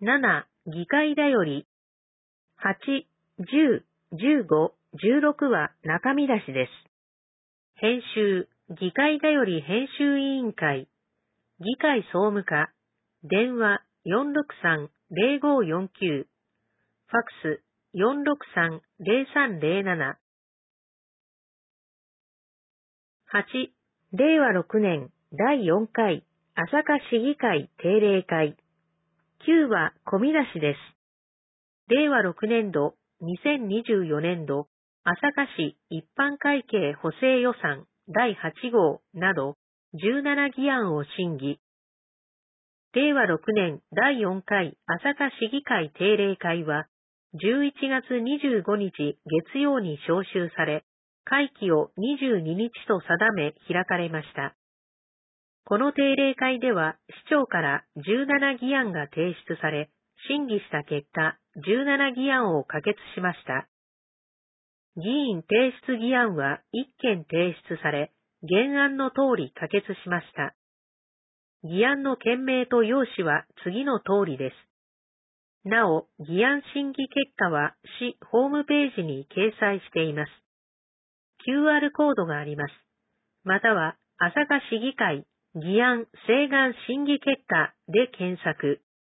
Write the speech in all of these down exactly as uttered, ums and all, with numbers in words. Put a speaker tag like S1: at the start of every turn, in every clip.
S1: なな、議会だより。はち、じゅう、じゅうご、じゅうろくは中身出しです。編集、議会だより編集委員会。議会総務課。電話 よんろくさん ぜろごよんきゅう。ファックス よんろくさん ぜろさんぜろなな。はち、れいわろくねんだいよんかい朝霞市議会定例会。きゅうは込み出しです。れいわろくねんど、にせんにじゅうよねんど、朝霞市一般会計補正予算だいはちごうなどじゅうなな議案を審議。れいわろくねんだいよんかい朝霞市議会定例会はじゅういちがつにじゅうごにち月曜に召集され、会期をにじゅうににちと定め開かれました。この定例会では市長からじゅうなな議案が提出され、審議した結果、じゅうなな議案を可決しました。議員提出議案はいっけん提出され、原案の通り可決しました。議案の件名と用紙は次の通りです。なお、議案審議結果は市ホームページに掲載しています。キューアール コードがあります。または、朝霞市議会議案請願審議結果で検索。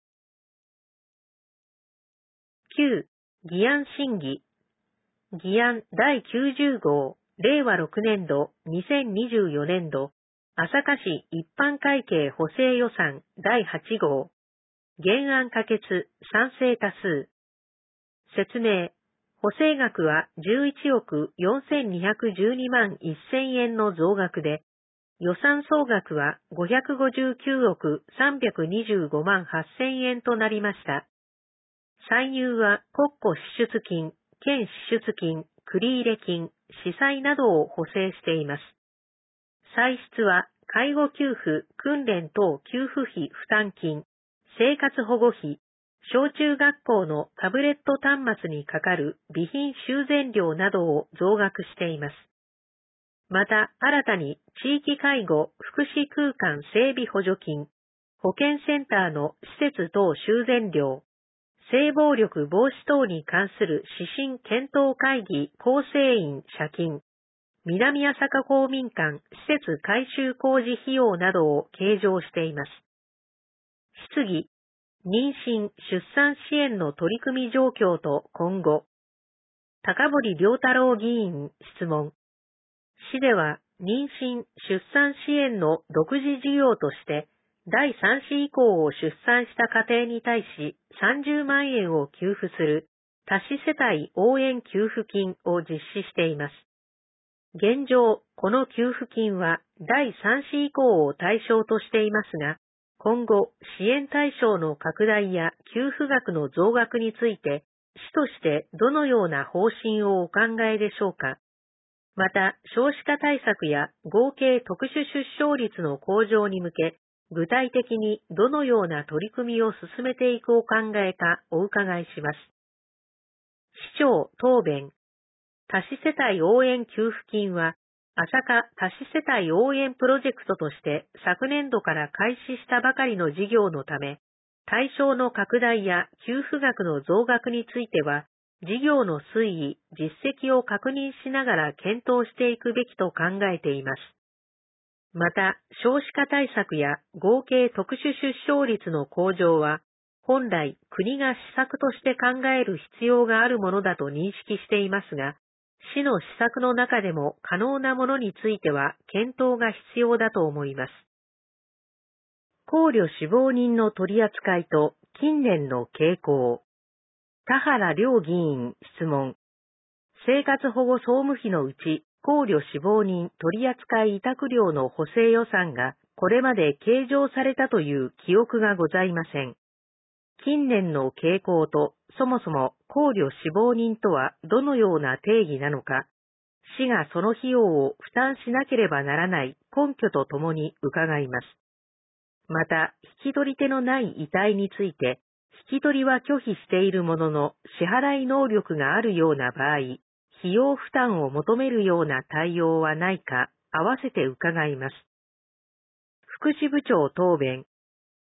S1: きゅう、議案審議。議案だいきゅうじゅうごう、れいわろくねんど、にせんにじゅうよねんど、朝霞市一般会計補正予算だいはちごう。原案可決、賛成多数。説明。補正額はじゅういちおくよんせんにひゃくじゅうにまんせんえんの増額で、予算総額はごひゃくごじゅうきゅうおくさんびゃくにじゅうごまんはっせんえんとなりました。歳入は国庫支出金、県支出金、繰入金、司祭などを補正しています。歳出は介護給付、訓練等給付費負担金、生活保護費、小中学校のタブレット端末にかかる備品修繕料などを増額しています。また、新たに地域介護福祉空間整備補助金、保健センターの施設等修繕料、性暴力防止等に関する指針検討会議構成員社金、南朝霞公民館施設改修工事費用などを計上しています。質疑、妊娠・出産支援の取り組み状況と今後。高堀良太郎議員質問。市では妊娠・出産支援の独自事業としてだいさん子以降を出産した家庭に対しさんじゅうまんえんを給付する多子世帯応援給付金を実施しています。現状、この給付金はだいさん子以降を対象としていますが、今後、支援対象の拡大や給付額の増額について、市としてどのような方針をお考えでしょうか。また、少子化対策や合計特殊出生率の向上に向け、具体的にどのような取り組みを進めていくお考えかお伺いします。市長答弁。多子世帯応援給付金は、朝霞多子世帯応援プロジェクトとして昨年度から開始したばかりの事業のため、対象の拡大や給付額の増額については、事業の推移、実績を確認しながら検討していくべきと考えています。また、少子化対策や合計特殊出生率の向上は、本来国が施策として考える必要があるものだと認識していますが、市の施策の中でも可能なものについては検討が必要だと思います。考慮死亡人の取り扱いと近年の傾向。田原良議員質問。生活保護総務費のうち考慮死亡人取扱委託料の補正予算がこれまで計上されたという記憶がございません。近年の傾向とそもそも考慮死亡人とはどのような定義なのか、市がその費用を負担しなければならない根拠とともに伺います。また、引き取り手のない遺体について、引き取りは拒否しているものの支払い能力があるような場合、費用負担を求めるような対応はないか、合わせて伺います。福祉部長答弁。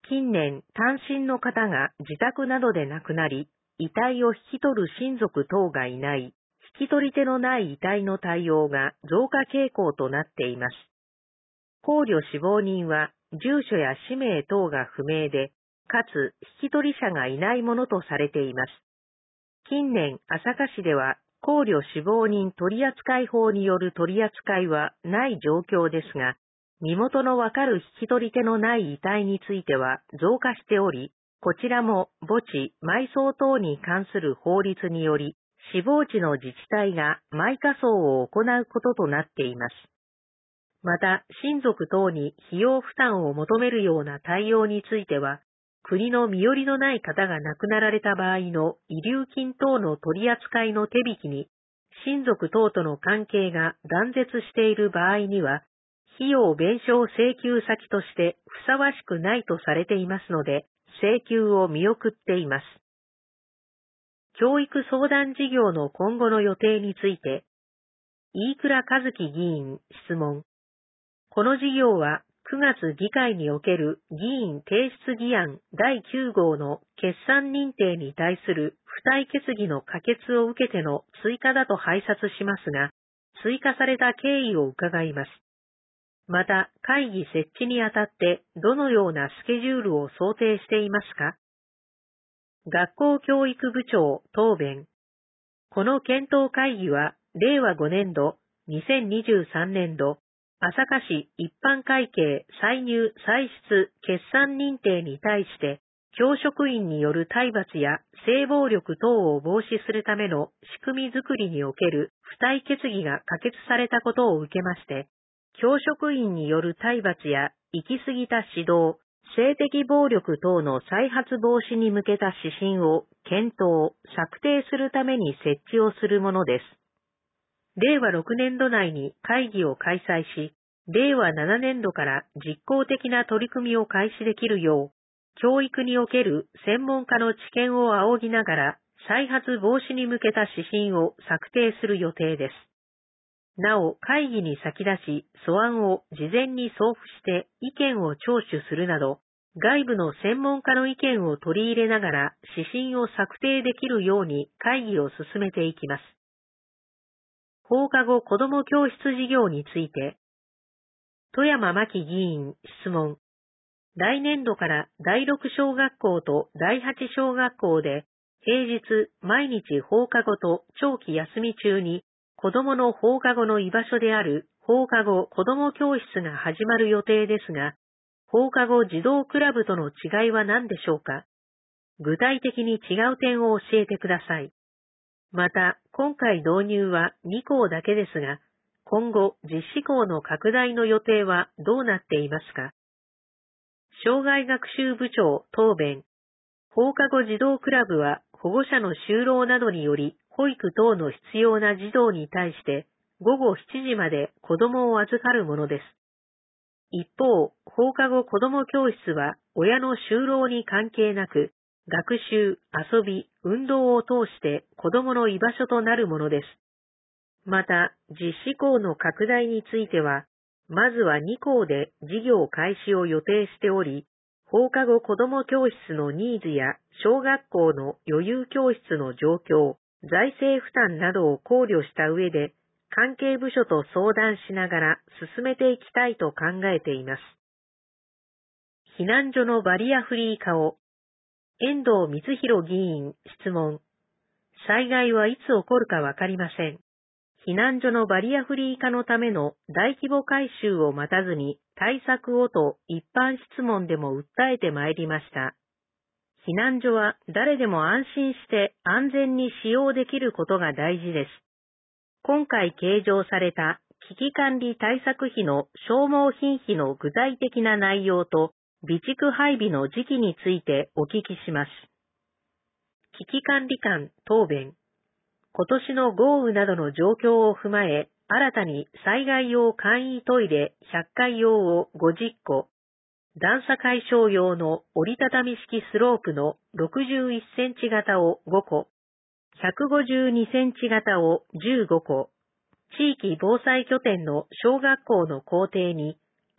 S1: 近年単身の方が自宅などで亡くなり、遺体を引き取る親族等がいない、引き取り手のない遺体の対応が増加傾向となっています。考慮死亡人は住所や氏名等が不明で、かつ引き取り者がいないものとされています。近年、朝霞市では考慮死亡人取扱法による取り扱いはない状況ですが、身元のわかる引き取り手のない遺体については増加しており、こちらも墓地、埋葬等に関する法律により、死亡地の自治体が埋火葬を行うこととなっています。また、親族等に費用負担を求めるような対応については、国の身寄りのない方が亡くなられた場合の遺留金等の取り扱いの手引きに、親族等との関係が断絶している場合には、費用弁償請求先としてふさわしくないとされていますので、請求を見送っています。教育相談事業の今後の予定について、飯倉和樹議員質問。この事業はくがつ議会における議員提出議案だいきゅう号の決算認定に対する付帯決議の可決を受けての追加だと拝察しますが、追加された経緯を伺います。また、会議設置にあたってどのようなスケジュールを想定していますか？学校教育部長答弁。この検討会議は、れいわごねんど、にせんにじゅうさんねんど、朝霞市一般会計歳入歳出決算認定に対して、教職員による体罰や性暴力等を防止するための仕組みづくりにおける付帯決議が可決されたことを受けまして、教職員による体罰や行き過ぎた指導、性的暴力等の再発防止に向けた指針を検討、策定するために設置をするものです。れいわろくねんど内に会議を開催し、れいわななねんどから実効的な取り組みを開始できるよう、教育における専門家の知見を仰ぎながら、再発防止に向けた指針を策定する予定です。なお、会議に先立ち、素案を事前に送付して意見を聴取するなど、外部の専門家の意見を取り入れながら指針を策定できるように会議を進めていきます。放課後子ども教室事業について、富山真紀議員質問。来年度からだいろく小学校とだいはち小学校で平日毎日放課後と長期休み中に子どもの放課後の居場所である放課後子ども教室が始まる予定ですが、放課後児童クラブとの違いは何でしょうか？具体的に違う点を教えてください。また、今回導入はに校だけですが、今後実施校の拡大の予定はどうなっていますか？障害学習部長答弁。放課後児童クラブは保護者の就労などにより保育等の必要な児童に対して午後しちじまで子供を預かるものです。一方、放課後子供教室は親の就労に関係なく、学習、遊び、運動を通して子供の居場所となるものです。また、実施校の拡大については、まずはに校で事業開始を予定しており、放課後子ども教室のニーズや小学校の余裕教室の状況、財政負担などを考慮した上で、関係部署と相談しながら進めていきたいと考えています。避難所のバリアフリー化を、遠藤光弘議員質問。災害はいつ起こるかわかりません。避難所のバリアフリー化のための大規模改修を待たずに対策をと一般質問でも訴えてまいりました。避難所は誰でも安心して安全に使用できることが大事です。今回計上された危機管理対策費の消耗品費の具体的な内容と備蓄配備の時期についてお聞きします。危機管理官答弁。今年の豪雨などの状況を踏まえ、新たに災害用簡易トイレひゃっかい用をごじゅっこ、段差解消用の折りたたみ式スロープのろくじゅういっセンチ型をごこ、ひゃくごじゅうにセンチ型をじゅうごこ、地域防災拠点の小学校の校庭に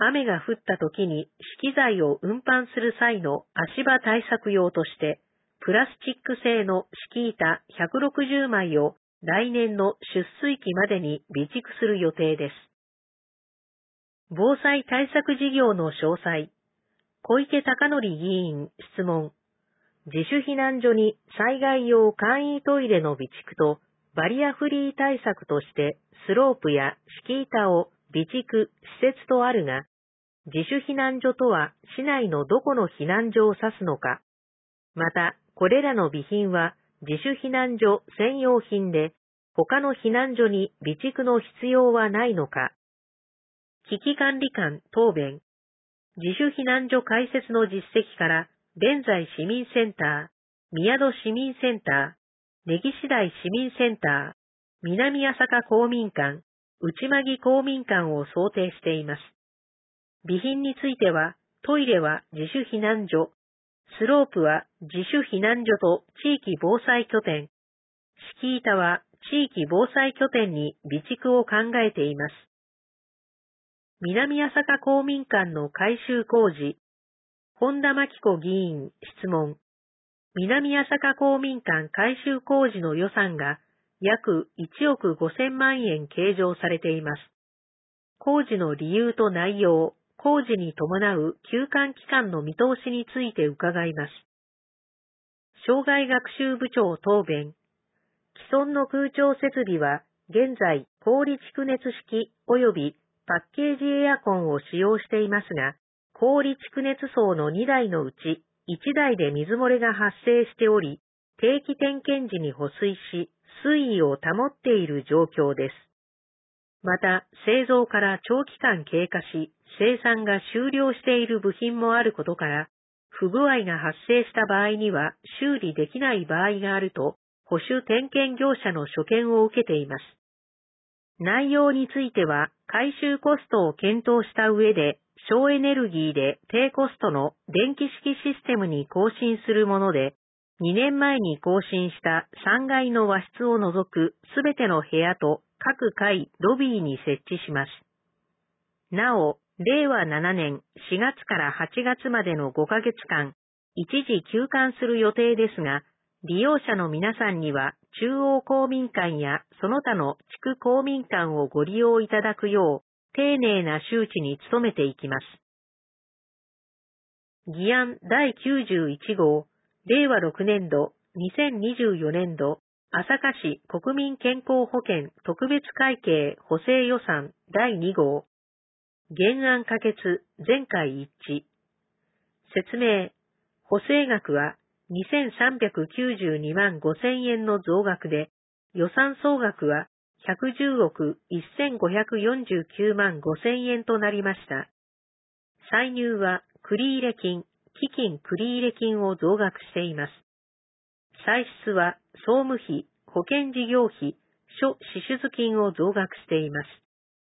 S1: 雨が降った時に資機材を運搬する際の足場対策用として、プラスチック製の敷板ひゃくろくじゅうまいを来年の出水期までに備蓄する予定です。防災対策事業の詳細。小池貴則議員質問。自主避難所に災害用簡易トイレの備蓄とバリアフリー対策としてスロープや敷板を備蓄、施設とあるが、自主避難所とは市内のどこの避難所を指すのか。また、これらの備品は自主避難所専用品で、他の避難所に備蓄の必要はないのか。危機管理官答弁。自主避難所開設の実績から、弁財市民センター、宮戸市民センター、根岸台市民センター、南朝霞公民館、内間木公民館を想定しています。備品については、トイレは自主避難所、スロープは自主避難所と地域防災拠点、敷板は地域防災拠点に備蓄を考えています。南朝霞公民館の改修工事、本田真紀子議員質問。南朝霞公民館改修工事の予算が約いちおくごせんまんえん計上されています。工事の理由と内容、工事に伴う休館期間の見通しについて伺います。障害学習部長答弁。既存の空調設備は現在氷蓄熱式及びパッケージエアコンを使用していますが、氷蓄熱槽のにだいのうちいちだいで水漏れが発生しており、定期点検時に保水し、水位を保っている状況です。また、製造から長期間経過し、生産が終了している部品もあることから、不具合が発生した場合には修理できない場合があると、保守点検業者の所見を受けています。内容については、改修コストを検討した上で、省エネルギーで低コストの電気式システムに更新するもので、にねんまえに更新したさんがいの和室を除くすべての部屋と各階、ロビーに設置します。なお、れいわななねんしがつからはちがつまでのごかげつかん、一時休館する予定ですが、利用者の皆さんには中央公民館やその他の地区公民館をご利用いただくよう、丁寧な周知に努めていきます。議案だいきゅうじゅういちごう、れいわろくねんど、にせんにじゅうよねんど、朝霞市国民健康保険特別会計補正予算だいにごう。原案可決、全会一致。説明。補正額はにせんさんびゃくきゅうじゅうにまんごせんえんの増額で、予算総額はひゃくじゅうおくせんごひゃくよんじゅうきゅうまんごせんえんとなりました。歳入は繰入金、基金繰入金を増額しています。歳出は総務費、保険事業費、諸支出金を増額しています。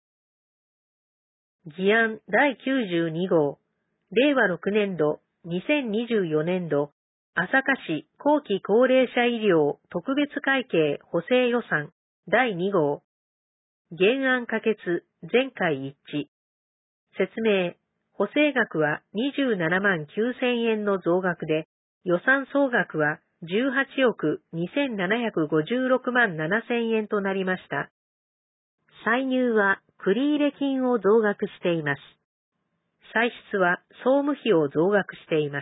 S1: 議案だいきゅうじゅうにごう、れいわろくねんど、にせんにじゅうよねんど、朝霞市後期高齢者医療特別会計補正予算だいにごう。原案可決、全会一致。説明。補正額はにじゅうななまんきゅうせんえんの増額で、予算総額はじゅうはちおくにせんななひゃくごじゅうろくまんななせんえんとなりました。歳入は繰入金を増額しています。歳出は総務費を増額しています。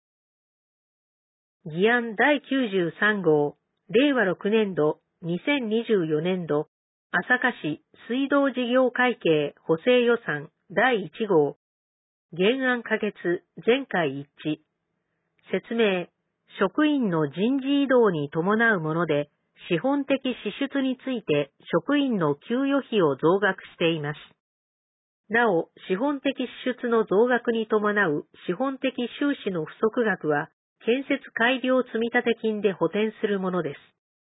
S1: 議案だいきゅうじゅうさんごう、れいわろくねんど、にせんにじゅうよねんど、朝霞市水道事業会計補正予算だいいちごう。原案可決、全会一致。説明。職員の人事異動に伴うもので、資本的支出について職員の給与費を増額しています。なお、資本的支出の増額に伴う資本的収支の不足額は、建設改良積立金で補填するものです。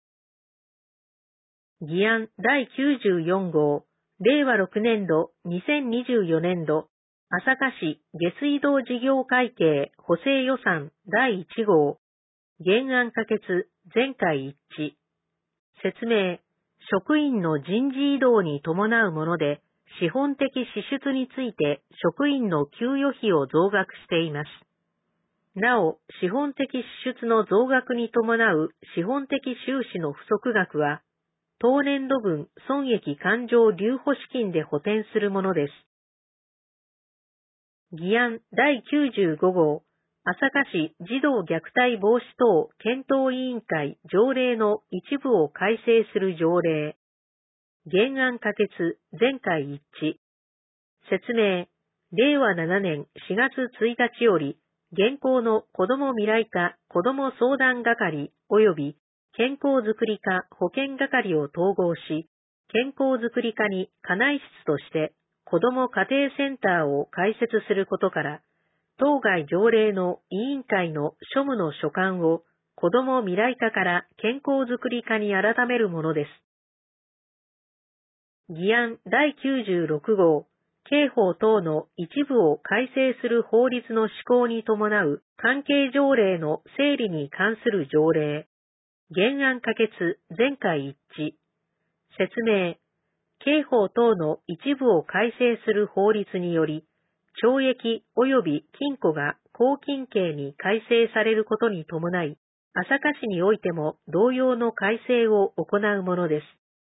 S1: 議案だいきゅうじゅうよんごう、れいわろくねんど、にせんにじゅうよねんど、朝霞市下水道事業会計補正予算だいいちごう。原案可決、全会一致。説明。職員の人事異動に伴うもので、 資本的支出について職員の給与費を増額しています。なお、資本的支出の増額に伴う資本的収支の不足額は、当年度分損益勘定留保資金で補填するものです。議案だいきゅうじゅうご号、朝霞市児童虐待防止等検討委員会条例の一部を改正する条例。原案可決、全会一致。説明、れいわななねんしがつついたちより、現行の子ども未来課子ども相談係及び健康づくり課保健係を統合し、健康づくり課に課内室として子ども家庭センターを開設することから、当該条例の委員会の庶務の所管を子ども未来課から健康づくり課に改めるものです。議案だいきゅうじゅうろく号、刑法等の一部を改正する法律の施行に伴う関係条例の整理に関する条例。原案可決、全会一致。説明、刑法等の一部を改正する法律により、懲役及び禁錮が拘禁刑に改正されることに伴い、朝霞市においても同様の改正を行うものです。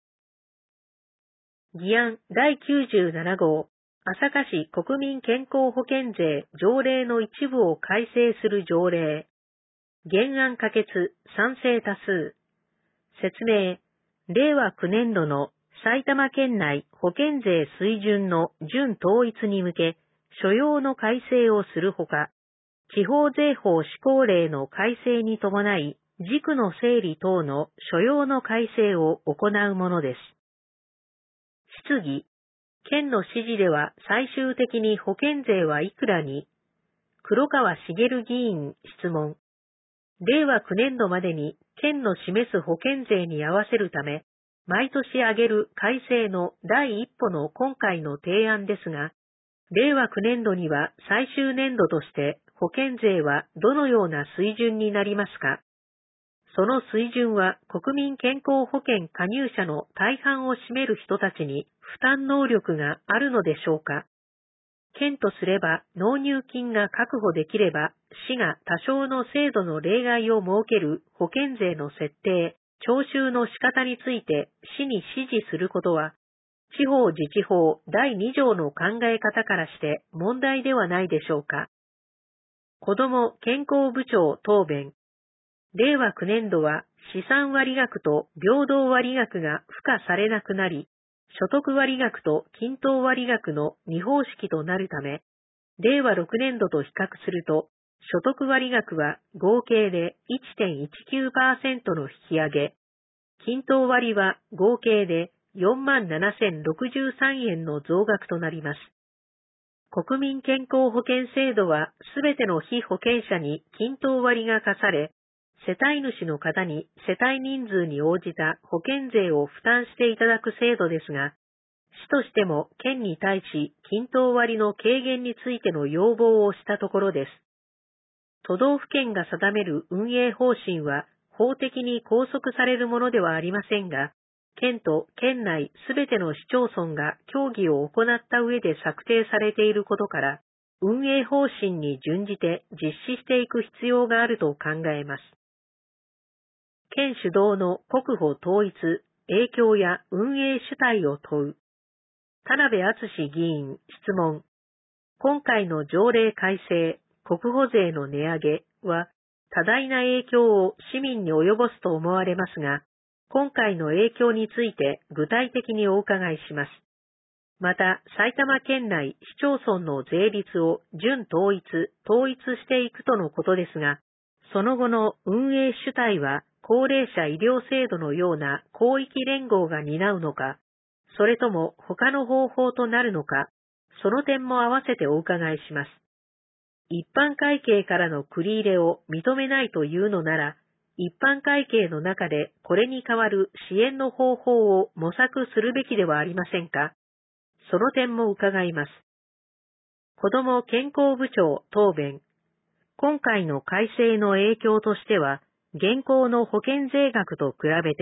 S1: 議案だいきゅうじゅうなな号、朝霞市国民健康保険税条例の一部を改正する条例。原案可決、賛成多数。説明、れいわきゅうねん度の埼玉県内保険税水準の準統一に向け、所要の改正をするほか、地方税法施行令の改正に伴い、時区の整理等の所要の改正を行うものです。質疑、県の指示では最終的に保険税はいくらに？黒川茂議員質問。れいわきゅうねん度までに県の示す保険税に合わせるため、毎年上げる改正の第一歩の今回の提案ですが、れいわきゅうねん度には最終年度として保険税はどのような水準になりますか？その水準は国民健康保険加入者の大半を占める人たちに負担能力があるのでしょうか？県とすれば納入金が確保できれば、市が多少の制度の例外を設ける保険税の設定、徴収の仕方について市に指示することは、地方自治法だいに条の考え方からして問題ではないでしょうか。子ども健康部長答弁。れいわきゅうねん度は資産割額と平等割額が付加されなくなり、所得割額と均等割額のに方式となるため、れいわろくねん度と比較すると、所得割額は合計で いってんいちきゅうパーセント の引き上げ、均等割は合計でよんまんななせんろくじゅうさんえんの増額となります。国民健康保険制度はすべての被保険者に均等割が課され、世帯主の方に世帯人数に応じた保険税を負担していただく制度ですが、市としても県に対し均等割の軽減についての要望をしたところです。都道府県が定める運営方針は法的に拘束されるものではありませんが、県と県内すべての市町村が協議を行った上で策定されていることから、運営方針に準じて実施していく必要があると考えます。県主導の国保統一、影響や運営主体を問う。田辺敦議員質問。今回の条例改正、国保税の値上げは多大な影響を市民に及ぼすと思われますが、今回の影響について具体的にお伺いします。また、埼玉県内市町村の税率を準統一、統一していくとのことですが、その後の運営主体は高齢者医療制度のような広域連合が担うのか、それとも他の方法となるのか、その点も合わせてお伺いします。一般会計からの繰り入れを認めないというのなら、一般会計の中でこれに代わる支援の方法を模索するべきではありませんか。その点も伺います。子ども健康部長答弁。今回の改正の影響としては、現行の保険税額と比べて、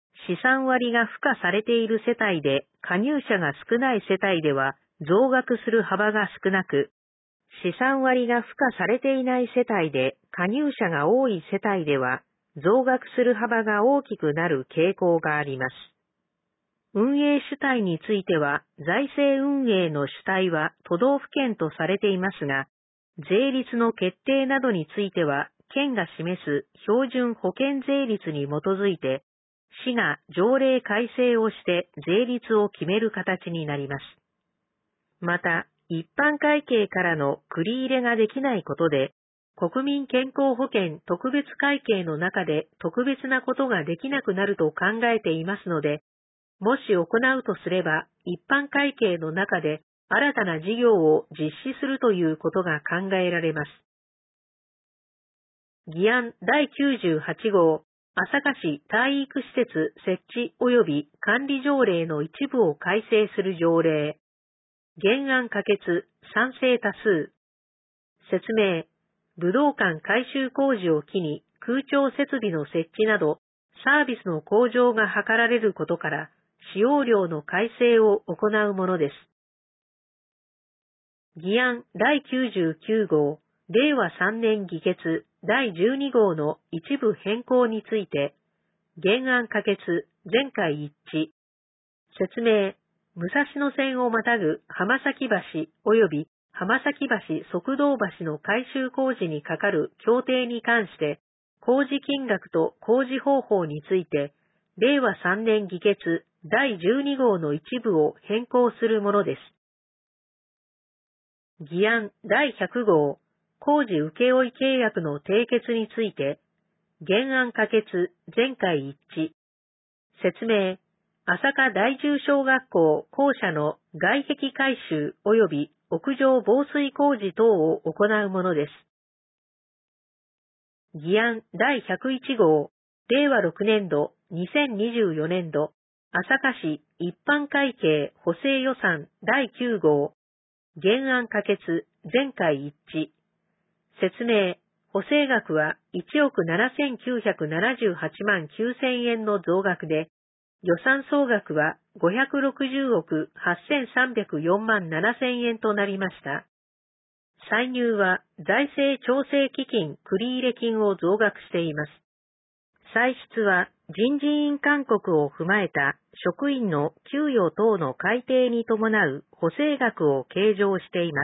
S1: 資産割が付加されている世帯で加入者が少ない世帯では増額する幅が少なく、資産割が付加されていない世帯で加入者が多い世帯では増額する幅が大きくなる傾向があります。運営主体については財政運営の主体は都道府県とされていますが、税率の決定などについては県が示す標準保険税率に基づいて市が条例改正をして税率を決める形になります。また、一般会計からの繰り入れができないことで、国民健康保険特別会計の中で特別なことができなくなると考えていますので、もし行うとすれば、一般会計の中で新たな事業を実施するということが考えられます。議案だいきゅうじゅうはち号、朝霞市体育施設設置及び管理条例の一部を改正する条例。原案可決、賛成多数。説明。武道館改修工事を機に空調設備の設置などサービスの向上が図られることから使用料の改正を行うものです。議案だいきゅうじゅうきゅう号、れいわさんねん議決だいじゅうに号の一部変更について、原案可決、全会一致。説明。武蔵野線をまたぐ浜崎橋及び浜崎橋側道橋の改修工事にかかる協定に関して、工事金額と工事方法について、れいわさんねん議決だいじゅうに号の一部を変更するものです。議案だいひゃく号、工事請負契約の締結について、原案可決、全会一致。説明。朝霞第十小学校校舎の外壁改修及び屋上防水工事等を行うものです。議案だいひゃくいち号、れいわろく年度にせんにじゅうよ年度朝霞市一般会計補正予算だいきゅう号。原案可決、全会一致。説明。補正額はいちおくななせんきゅうひゃくななじゅうはち万きゅうせん円の増額で、予算総額はごひゃくろくじゅうおくはっせんさんびゃくよん万ななせん円となりました。歳入は財政調整基金繰入金を増額しています。歳出は人事院勧告を踏まえた職員の給与等の改定に伴う補正額を計上しています。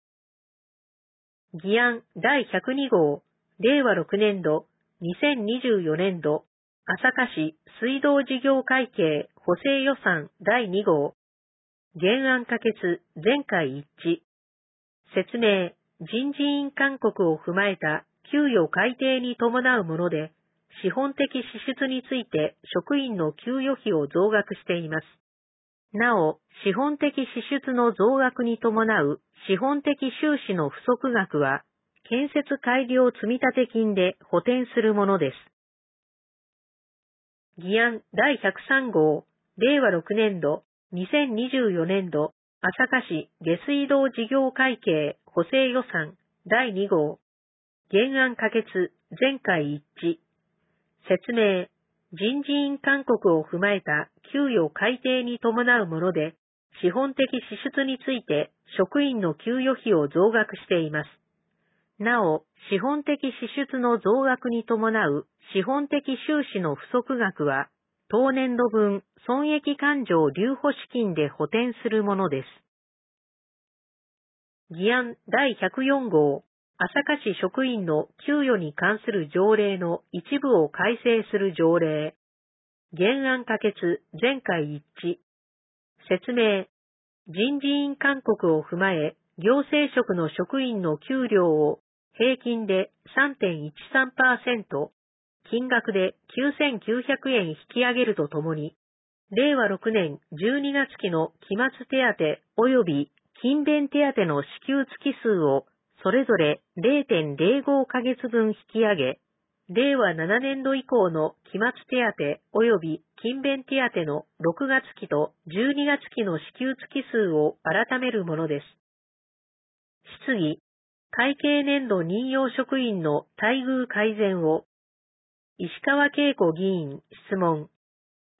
S1: 議案だいひゃくに号、れいわろく年度にせんにじゅうよ年度朝霞市水道事業会計補正予算だいに号。原案可決、全会一致。説明。人事院勧告を踏まえた給与改定に伴うもので、資本的支出について職員の給与費を増額しています。なお、資本的支出の増額に伴う資本的収支の不足額は、建設改良積立金で補填するものです。議案だいひゃくさん号、れいわろく年度にせんにじゅうよ年度朝霞市下水道事業会計補正予算だいに号。原案可決、全会一致。説明。人事院勧告を踏まえた給与改定に伴うもので、資本的支出について職員の給与費を増額しています。なお、資本的支出の増額に伴う資本的収支の不足額は、当年度分損益勘定留保資金で補填するものです。議案だいひゃくよん号、朝霞市職員の給与に関する条例の一部を改正する条例。原案可決、全会一致。説明。人事院勧告を踏まえ、行政職の職員の給料を平均で さんてんいちさんパーセント、金額できゅうせんきゅうひゃく円引き上げるとともに、れいわろく年じゅうに月期の期末手当及び勤勉手当の支給月数をそれぞれ れいてんれいご ヶ月分引き上げ、れいわなな年度以降の期末手当及び勤勉手当のろく月期とじゅうに月期の支給月数を改めるものです。質疑。会計年度任用職員の待遇改善を。石川恵子議員質問。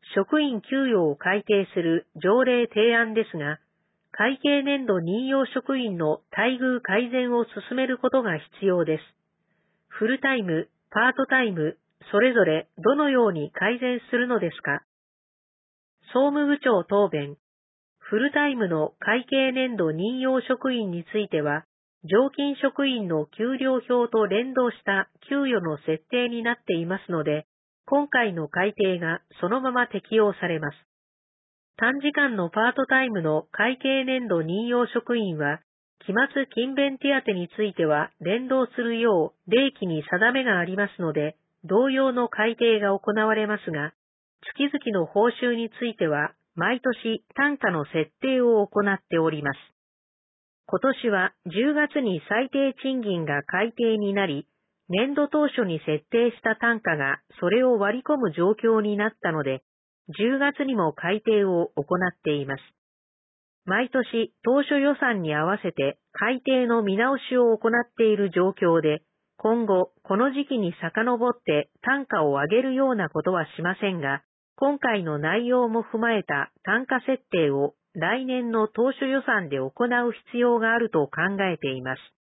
S1: 職員給与を改定する条例提案ですが、会計年度任用職員の待遇改善を進めることが必要です。フルタイム、パートタイム、それぞれどのように改善するのですか？総務部長答弁。フルタイムの会計年度任用職員については、常勤職員の給料表と連動した給与の設定になっていますので、今回の改定がそのまま適用されます。短時間のパートタイムの会計年度任用職員は、期末勤勉手当については連動するよう例期に定めがありますので、同様の改定が行われますが、月々の報酬については、毎年単価の設定を行っております。今年はじゅうがつに最低賃金が改定になり、年度当初に設定した単価がそれを割り込む状況になったので、じゅうがつにも改定を行っています。毎年当初予算に合わせて改定の見直しを行っている状況で、今後この時期に遡って単価を上げるようなことはしませんが、今回の内容も踏まえた単価設定を来年の当初予算で行う必要があると考えています。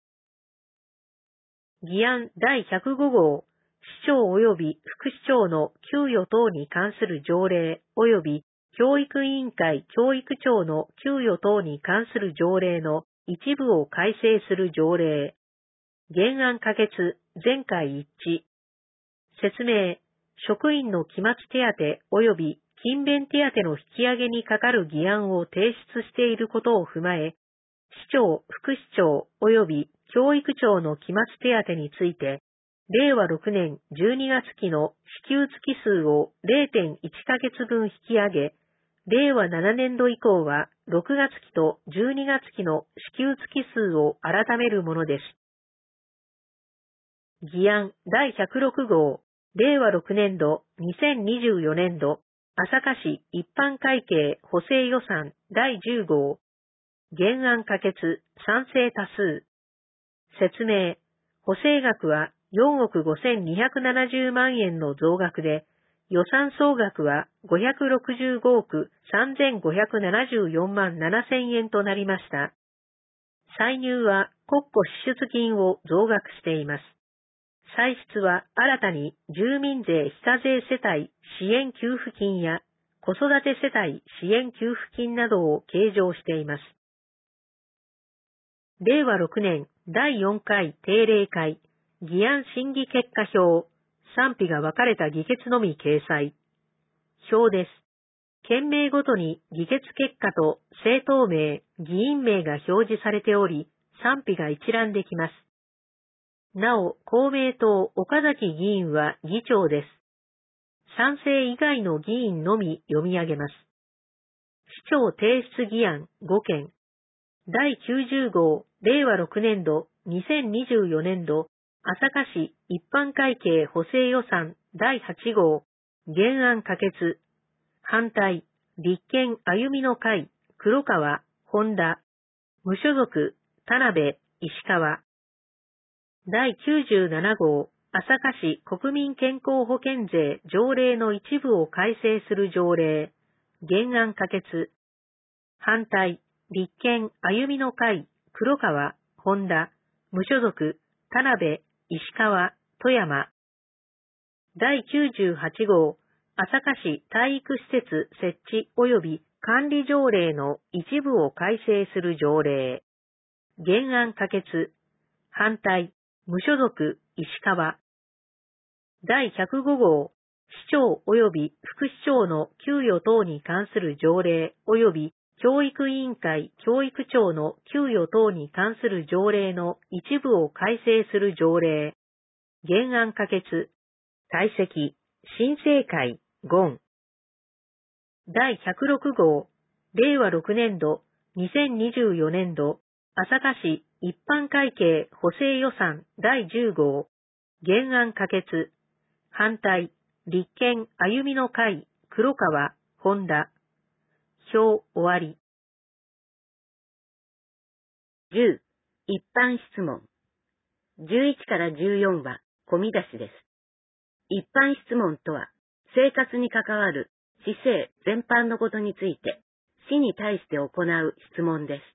S1: 議案だいひゃくご号、市長及び副市長の給与等に関する条例及び教育委員会教育長の給与等に関する条例の一部を改正する条例。原案可決、全会一致。説明、職員の期末手当及び勤勉手当の引き上げにかかる議案を提出していることを踏まえ、市長、副市長及び教育長の期末手当について、れいわろくねんじゅうにがつ期の支給月数を れいてんいち ヶ月分引き上げ、れいわななねん度以降はろくがつ期とじゅうにがつ期の支給月数を改めるものです。議案だいひゃくろく号、れいわろくねん度にせんにじゅうよねん度、朝霞市一般会計補正予算だいじゅう号。原案可決、賛成多数。説明、補正額はよんおくごせんにひゃくななじゅうまん円の増額で、予算総額はごひゃくろくじゅうごおくさんぜんごひゃくななじゅうよんまんななせん円となりました。歳入は国庫支出金を増額しています。歳出は新たに住民税非課税世帯支援給付金や子育て世帯支援給付金などを計上しています。れいわろくねんだいよんかい定例会議案審議結果表、賛否が分かれた議決のみ掲載。表です。県名ごとに議決結果と政党名、議員名が表示されており、賛否が一覧できます。なお、公明党岡崎議員は議長です。賛成以外の議員のみ読み上げます。市長提出議案ごけん。だいきゅうじゅう号、れいわろくねん度、にせんにじゅうよねん度、朝霞市一般会計補正予算だいはち号、原案可決。反対、立憲歩みの会、黒川、本田。無所属、田辺、石川。だいきゅうじゅうなな号、朝霞市国民健康保険税条例の一部を改正する条例。原案可決。反対、立憲歩みの会、黒川、本田。無所属、田辺、石川、富山。だいきゅうじゅうはち号、朝霞市体育施設設置及び管理条例の一部を改正する条例。原案可決。反対、無所属、石川。だいひゃくご号、市長及び副市長の給与等に関する条例及び教育委員会教育長の給与等に関する条例の一部を改正する条例。原案可決。退席、新政会、言。だいひゃくろく号、れいわろくねん度、にせんにじゅうよねん度、朝霞市一般会計補正予算だいじゅう号、原案可決。反対、立憲歩みの会、黒川、本田。表終わり。じゅう、一般質問。じゅういちからじゅうよんは、込み出しです。一般質問とは、生活に関わる
S2: 市政全般のことについて、市に対して行う質問です。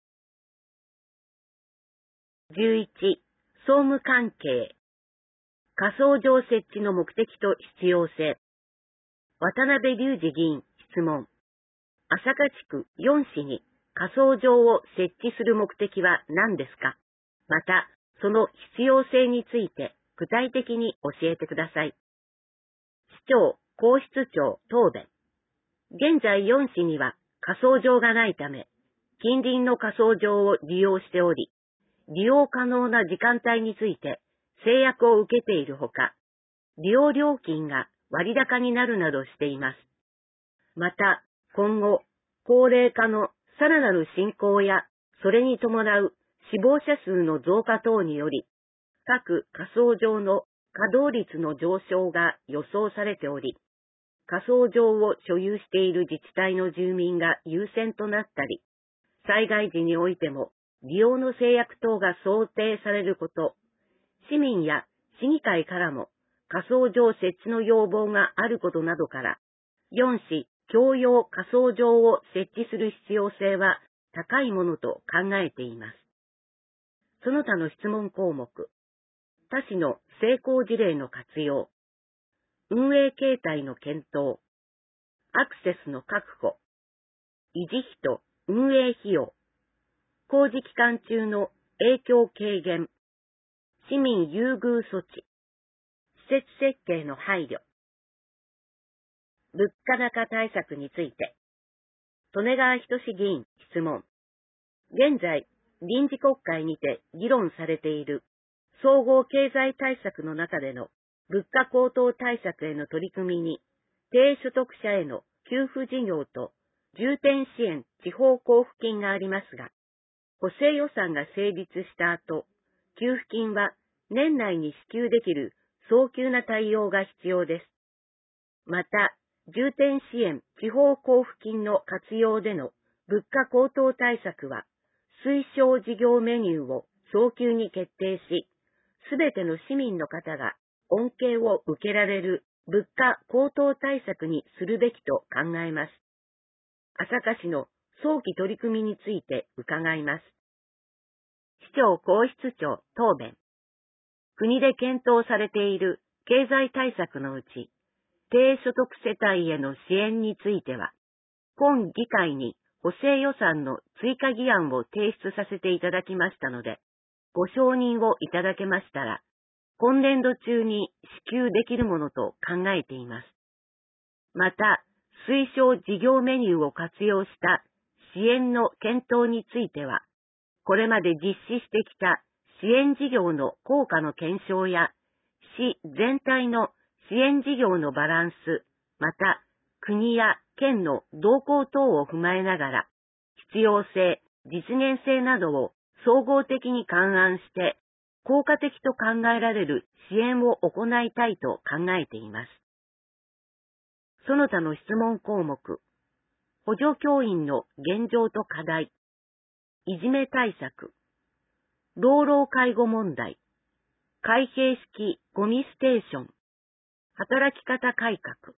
S2: じゅういち、総務関係。火葬場設置の目的と必要性。渡辺隆二議員質問。朝霞地区よん市に火葬場を設置する目的は何ですか？また、その必要性について具体的に教えてください。市長、皇室長答弁。現在よん市には火葬場がないため、近隣の火葬場を利用しており、利用可能な時間帯について制約を受けているほか、利用料金が割高になるなどしています。また、今後、高齢化のさらなる進行や、それに伴う死亡者数の増加等により、各火葬場の稼働率の上昇が予想されており、火葬場を所有している自治体の住民が優先となったり、災害時においても利用の制約等が想定されること、市民や市議会からも火葬場設置の要望があることなどから、よん市共用火葬場を設置する必要性は高いものと考えています。その他の質問項目、他市の成功事例の活用、運営形態の検討、アクセスの確保、維持費と運営費用、工事期間中の影響軽減、市民優遇措置、施設設計の配慮、物価高対策について、利根川仁議員質問。現在、臨時国会にて議論されている総合経済対策の中での物価高騰対策への取り組みに、低所得者への給付事業と重点支援地方交付金がありますが、補正予算が成立した後、給付金は年内に支給できる早急な対応が必要です。また、重点支援地方交付金の活用での物価高騰対策は、推奨事業メニューを早急に決定し、すべての市民の方が恩恵を受けられる物価高騰対策にするべきと考えます。朝霞市の早期取り組みについて伺います。市長皇室長答弁。国で検討されている経済対策のうち、低所得世帯への支援については、今議会に補正予算の追加議案を提出させていただきましたので、ご承認をいただけましたら、今年度中に支給できるものと考えています。また、推奨事業メニューを活用した支援の検討については、これまで実施してきた支援事業の効果の検証や、市全体の支援事業のバランス、また国や県の動向等を踏まえながら、必要性、実現性などを総合的に勘案して、効果的と考えられる支援を行いたいと考えています。その他の質問項目、補助教員の現状と課題、いじめ対策、老老介護問題、開閉式ゴミステーション、働き方改革。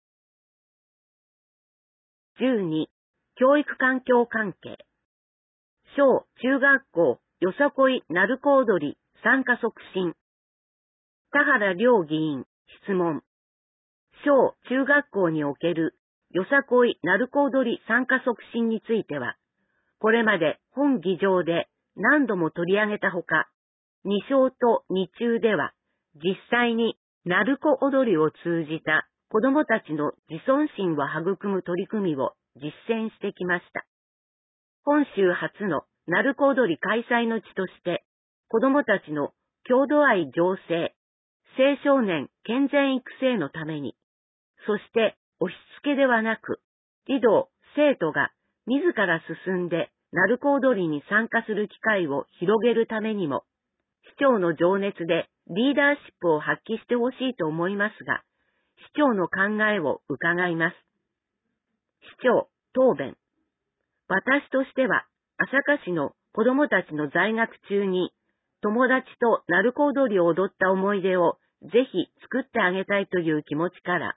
S2: じゅうに、教育環境関係。小中学校よさこい鳴子踊り参加促進。田原良議員質問。小中学校におけるよさこい鳴子踊り参加促進については、これまで本議場で何度も取り上げたほか、に小とに中では実際に鳴子踊りを通じた子どもたちの自尊心を育む取り組みを実践してきました。本州初の鳴子踊り開催の地として、子どもたちの郷土愛醸成、青少年健全育成のために、そして押し付けではなく、児童、生徒が自ら進んで鳴子踊りに参加する機会を広げるためにも、市長の情熱でリーダーシップを発揮してほしいと思いますが、市長の考えを伺います。市長、答弁。私としては、朝霞市の子どもたちの在学中に、友達と鳴子踊りを踊った思い出をぜひ作ってあげたいという気持ちから、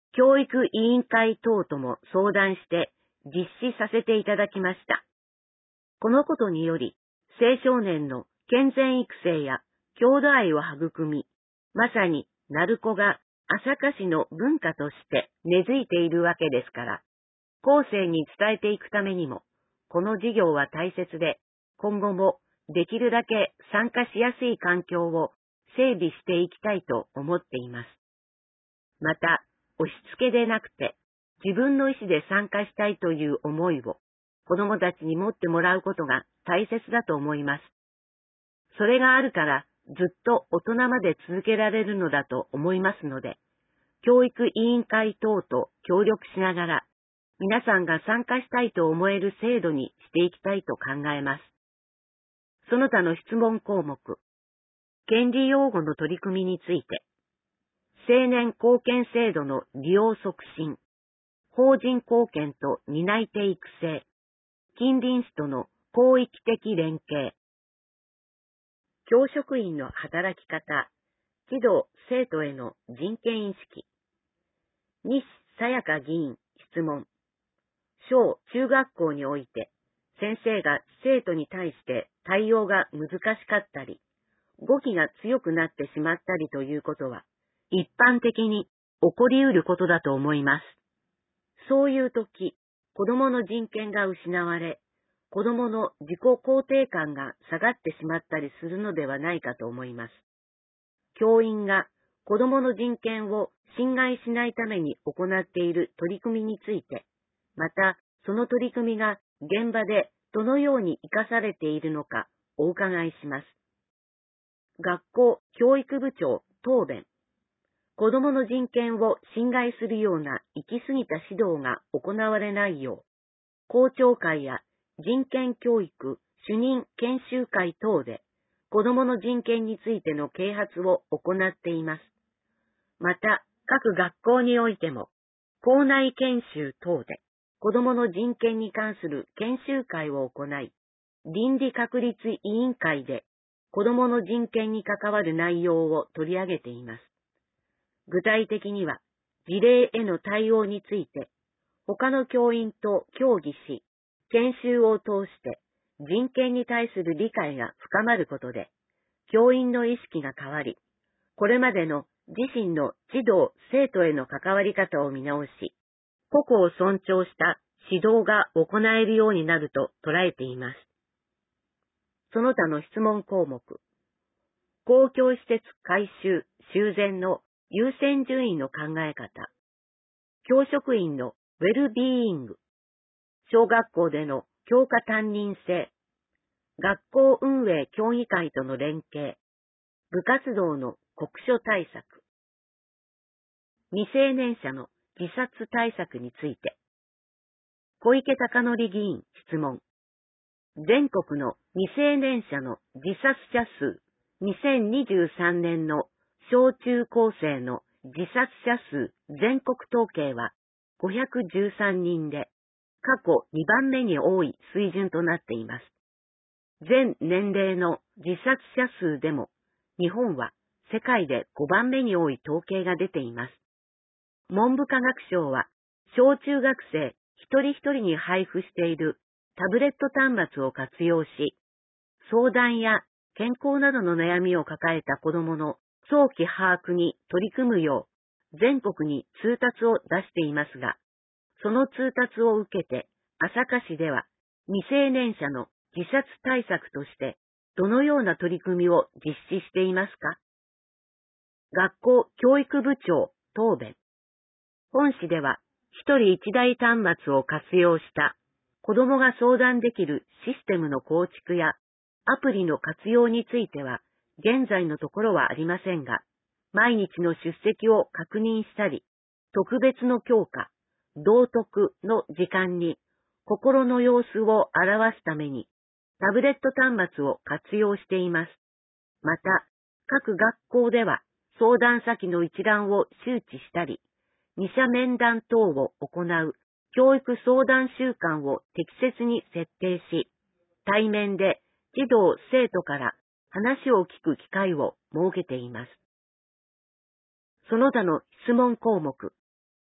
S2: 教育委員会等とも相談して実施させていただきました。このことにより、青少年の健全育成や郷土愛を育み、まさに鳴子が朝霞市の文化として根付いているわけですから、後世に伝えていくためにも、この事業は大切で、今後もできるだけ参加しやすい環境を整備していきたいと思っています。また、押し付けでなくて、自分の意思で参加したいという思いを子供たちに持ってもらうことが大切だと思います。それがあるからずっと大人まで続けられるのだと思いますので、教育委員会等と協力しながら、皆さんが参加したいと思える制度にしていきたいと考えます。その他の質問項目、権利擁護の取り組みについて、青年貢献制度の利用促進、法人貢献と担い手育成、近隣市との広域的連携、教職員の働き方、児童・生徒への人権意識、西さやか議員質問、小中学校において先生が生徒に対して対応が難しかったり、語気が強くなってしまったりということは、一般的に起こり得ることだと思います。そういうとき、子供の人権が失われ、子供の自己肯定感が下がってしまったりするのではないかと思います。教員が子供の人権を侵害しないために行っている取り組みについて、またその取り組みが現場でどのように生かされているのかお伺いします。学校教育部長答弁。子供の人権を侵害するような行き過ぎた指導が行われないよう、校長会や人権教育主任研修会等で子供の人権についての啓発を行っています。また、各学校においても、校内研修等で子供の人権に関する研修会を行い、倫理確立委員会で子供の人権に関わる内容を取り上げています。具体的には、事例への対応について、他の教員と協議し、研修を通して人権に対する理解が深まることで、教員の意識が変わり、これまでの自身の児童・生徒への関わり方を見直し、個々を尊重した指導が行えるようになると捉えています。その他の質問項目、公共施設改修・修繕の優先順位の考え方、教職員のウェルビーイング、小学校での教科担任制、学校運営協議会との連携、部活動の酷暑対策、未成年者の自殺対策について、小池貴則議員質問、全国の未成年者の自殺者数、にせんにじゅうさんねんの小中高生の自殺者数全国統計はごひゃくじゅうさんにんで、過去にばんめに多い水準となっています。全年齢の自殺者数でも、日本は世界でごばんめに多い統計が出ています。文部科学省は、小中学生一人一人に配布しているタブレット端末を活用し、相談や健康などの悩みを抱えた子どもの早期把握に取り組むよう、全国に通達を出していますが、その通達を受けて、朝霞市では未成年者の自殺対策として、どのような取り組みを実施していますか？学校教育部長答弁。本市では、一人一台端末を活用した子どもが相談できるシステムの構築やアプリの活用については、現在のところはありませんが、毎日の出席を確認したり、特別の教科、道徳の時間に心の様子を表すために、タブレット端末を活用しています。また、各学校では相談先の一覧を周知したり、二者面談等を行う教育相談習慣を適切に設定し、対面で児童・生徒から話を聞く機会を設けています。その他の質問項目、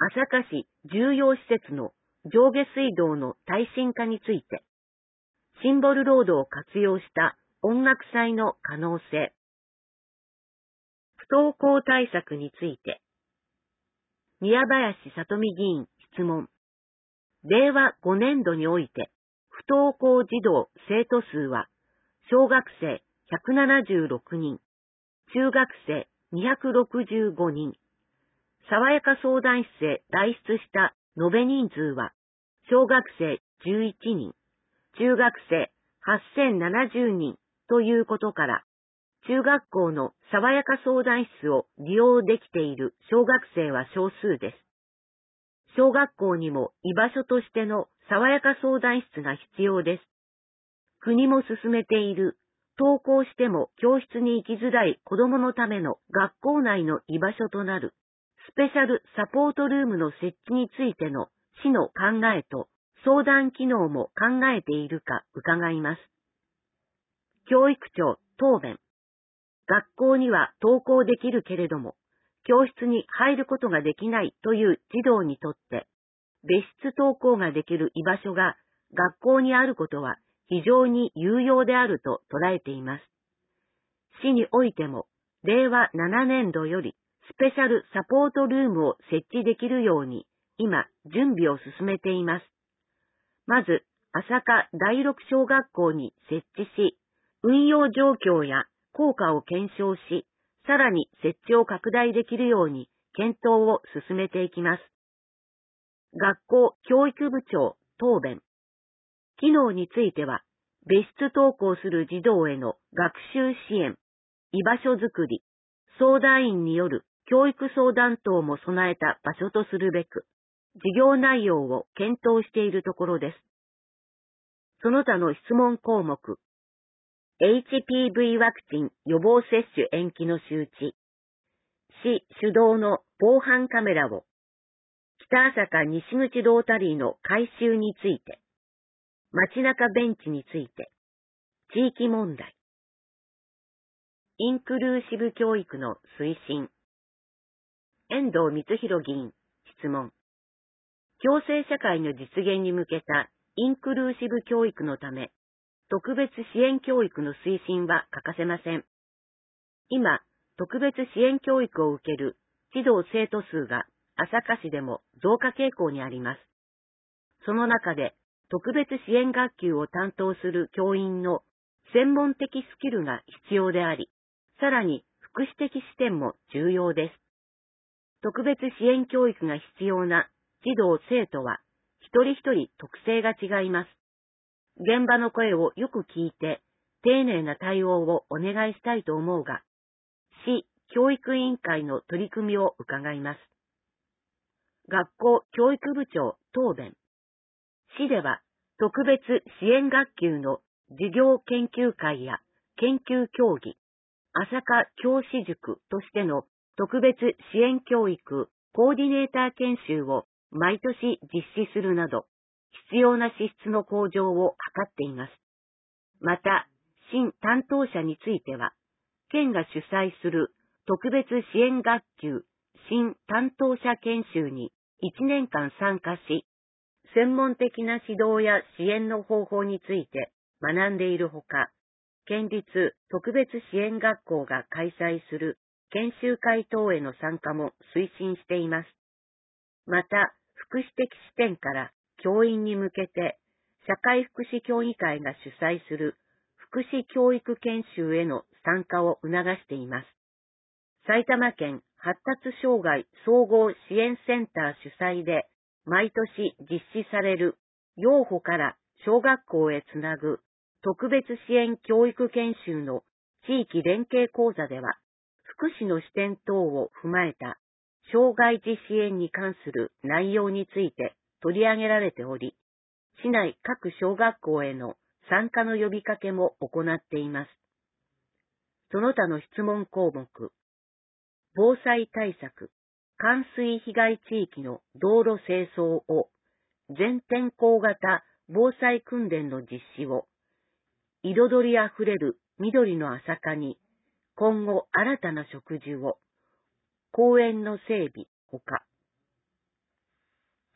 S2: 朝霞市重要施設の上下水道の耐震化について、シンボルロードを活用した音楽祭の可能性、不登校対策について、宮林里美議員質問。れいわごねんどにおいて、不登校児童生徒数は、小学生ひゃくななじゅうろくにん、中学生にひゃくろくじゅうごにん、爽やか相談室へ代出した延べ人数は、小学生じゅういちにん、中学生はっせんななじゅうにんということから、中学校の爽やか相談室を利用できている小学生は少数です。小学校にも居場所としての爽やか相談室が必要です。国も進めている、登校しても教室に行きづらい子供のための学校内の居場所となる、スペシャルサポートルームの設置についての市の考えと相談機能も考えているか伺います。教育庁答弁。学校には登校できるけれども、教室に入ることができないという児童にとって、別室登校ができる居場所が学校にあることは非常に有用であると捉えています。市においても、れいわななねんどよりスペシャルサポートルームを設置できるように、今、準備を進めています。まず、朝霞だいろく小学校に設置し、運用状況や効果を検証し、さらに設置を拡大できるように検討を進めていきます。学校教育部長答弁。機能については、別室登校する児童への学習支援、居場所づくり、相談員による教育相談等も備えた場所とするべく、事業内容を検討しているところです。その他の質問項目、エイチピーブイ ワクチン予防接種延期の周知、市主導の防犯カメラを、北朝霞西口ロータリーの改修について、街中ベンチについて、地域問題、インクルーシブ教育の推進、遠藤光弘議員質問。共生社会の実現に向けたインクルーシブ教育のため、特別支援教育の推進は欠かせません。今、特別支援教育を受ける児童生徒数が朝霞市でも増加傾向にあります。その中で、特別支援学級を担当する教員の専門的スキルが必要であり、さらに福祉的視点も重要です。特別支援教育が必要な児童生徒は一人一人特性が違います。現場の声をよく聞いて丁寧な対応をお願いしたいと思うが、市教育委員会の取り組みを伺います。学校教育部長答弁。市では特別支援学級の授業研究会や研究協議、朝霞教師塾としての特別支援教育コーディネーター研修を毎年実施するなど、必要な資質の向上を図っています。また、新担当者については、県が主催する特別支援学級新担当者研修にいちねんかん参加し、専門的な指導や支援の方法について学んでいるほか、県立特別支援学校が開催する研修会等への参加も推進しています。また、福祉的視点から教員に向けて、社会福祉協議会が主催する福祉教育研修への参加を促しています。埼玉県発達障害総合支援センター主催で、毎年実施される幼保から小学校へつなぐ特別支援教育研修の地域連携講座では、福祉の視点等を踏まえた障害児支援に関する内容について取り上げられており、市内各小学校への参加の呼びかけも行っています。その他の質問項目、防災対策、冠水被害地域の道路清掃を全天候型防災訓練の実施を、彩りあふれる緑の朝霞に今後新たな植樹を、公園の整備ほか、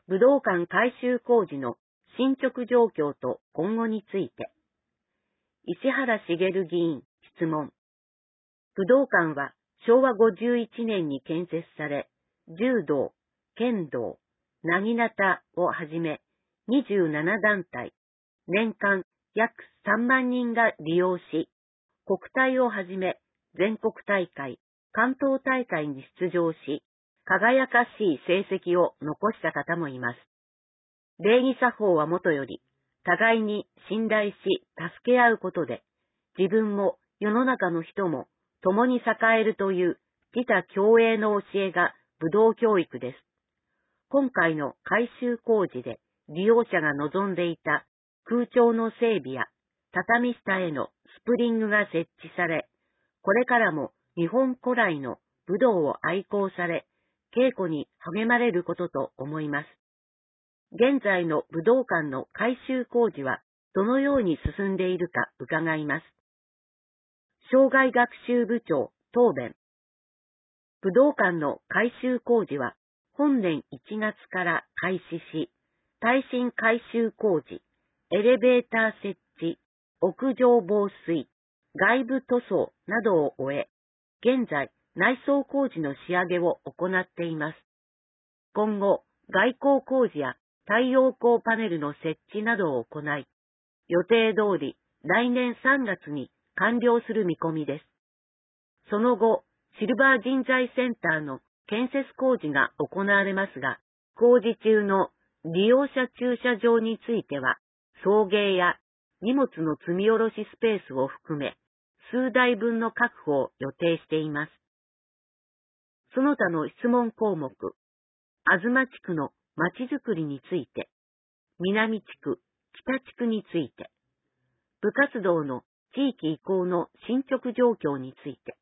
S2: 武道館改修工事の進捗状況と今後について。石原茂議員質問。武道館はしょうわごじゅういちねんに建設され、柔道、剣道、なぎなたをはじめにじゅうななだんたい、年間約さんまんにんが利用し、国体をはじめ全国大会、関東大会に出場し、輝かしい成績を残した方もいます。礼儀作法はもとより、互いに信頼し助け合うことで、自分も世の中の人も共に栄えるという自他共栄の教えが武道教育です。今回の改修工事で利用者が望んでいた空調の整備や畳下へのスプリングが設置され、これからも日本古来の武道を愛好され、稽古に励まれることと思います。現在の武道館の改修工事はどのように進んでいるか伺います。障害学習部長答弁。武道館の改修工事は本年いちがつから開始し、耐震改修工事、エレベーター設置、屋上防水、外部塗装などを終え、現在内装工事の仕上げを行っています。今後、外構工事や太陽光パネルの設置などを行い、予定通り来年さんがつに完了する見込みです。その後、シルバー人材センターの建設工事が行われますが、工事中の利用者駐車場については、送迎や荷物の積み下ろしスペースを含め、数台分の確保を予定しています。その他の質問項目、東地区のまちづくりについて、南地区、北地区について、部活動の地域移行の進捗状況について、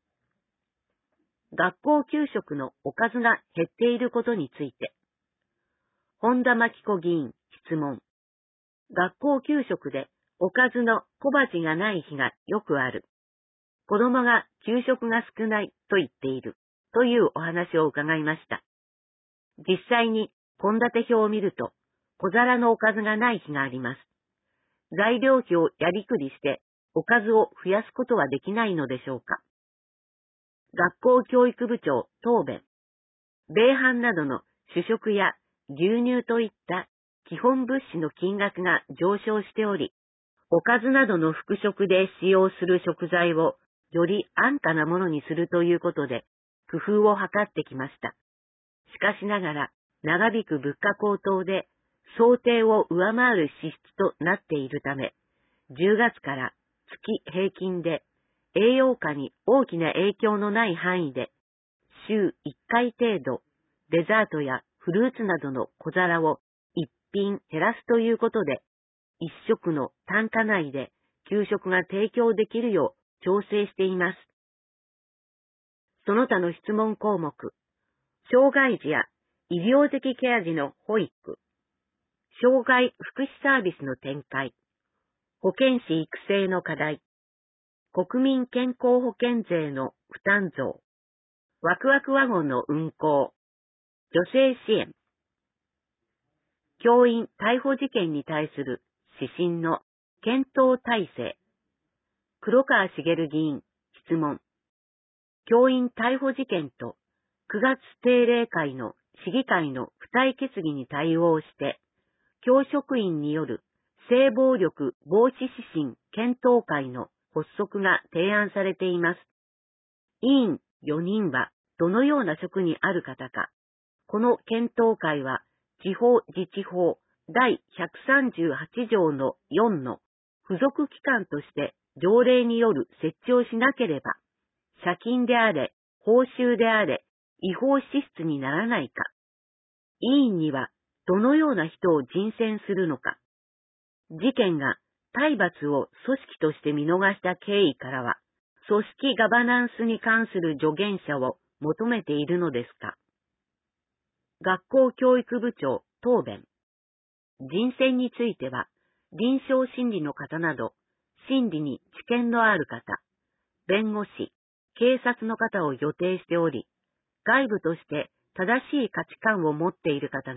S2: 学校給食のおかずが減っていることについて、本田真紀子議員質問。学校給食でおかずの小鉢がない日がよくある。子供が給食が少ないと言っているというお話を伺いました。実際に献立表を見ると小皿のおかずがない日があります。材料費をやりくりしておかずを増やすことはできないのでしょうか。学校教育部長答弁。米飯などの主食や牛乳といった基本物資の金額が上昇しており、おかずなどの副食で使用する食材をより安価なものにするということで工夫を図ってきました。しかしながら長引く物価高騰で想定を上回る支出となっているため、じゅうがつから月平均で栄養価に大きな影響のない範囲で週いっかい程度デザートやフルーツなどの小皿を一品減らすということで、一食の単価内で給食が提供できるよう調整しています。その他の質問項目、障害児や医療的ケア児の保育、障害福祉サービスの展開、保健師育成の課題、国民健康保険税の負担増、ワクワクワゴンの運行、女性支援、教員逮捕事件に対する指針の検討体制、黒川茂議員質問。教員逮捕事件とくがつ定例会の市議会の付帯決議に対応して、教職員による性暴力防止指針検討会の発足が提案されています。委員よにんはどのような職にある方か、この検討会は地方自治法だいひゃくさんじゅうはちじょうのよんの付属機関として条例による設置をしなければ、借金であれ、報酬であれ、違法支出にならないか、委員にはどのような人を人選するのか、事件が体罰を組織として見逃した経緯からは、組織ガバナンスに関する助言者を求めているのですか。学校教育部長答弁。人選については、臨床心理の方など、心理に知見のある方、弁護士、警察の方を予定しており、外部として正しい価値観を持っている方が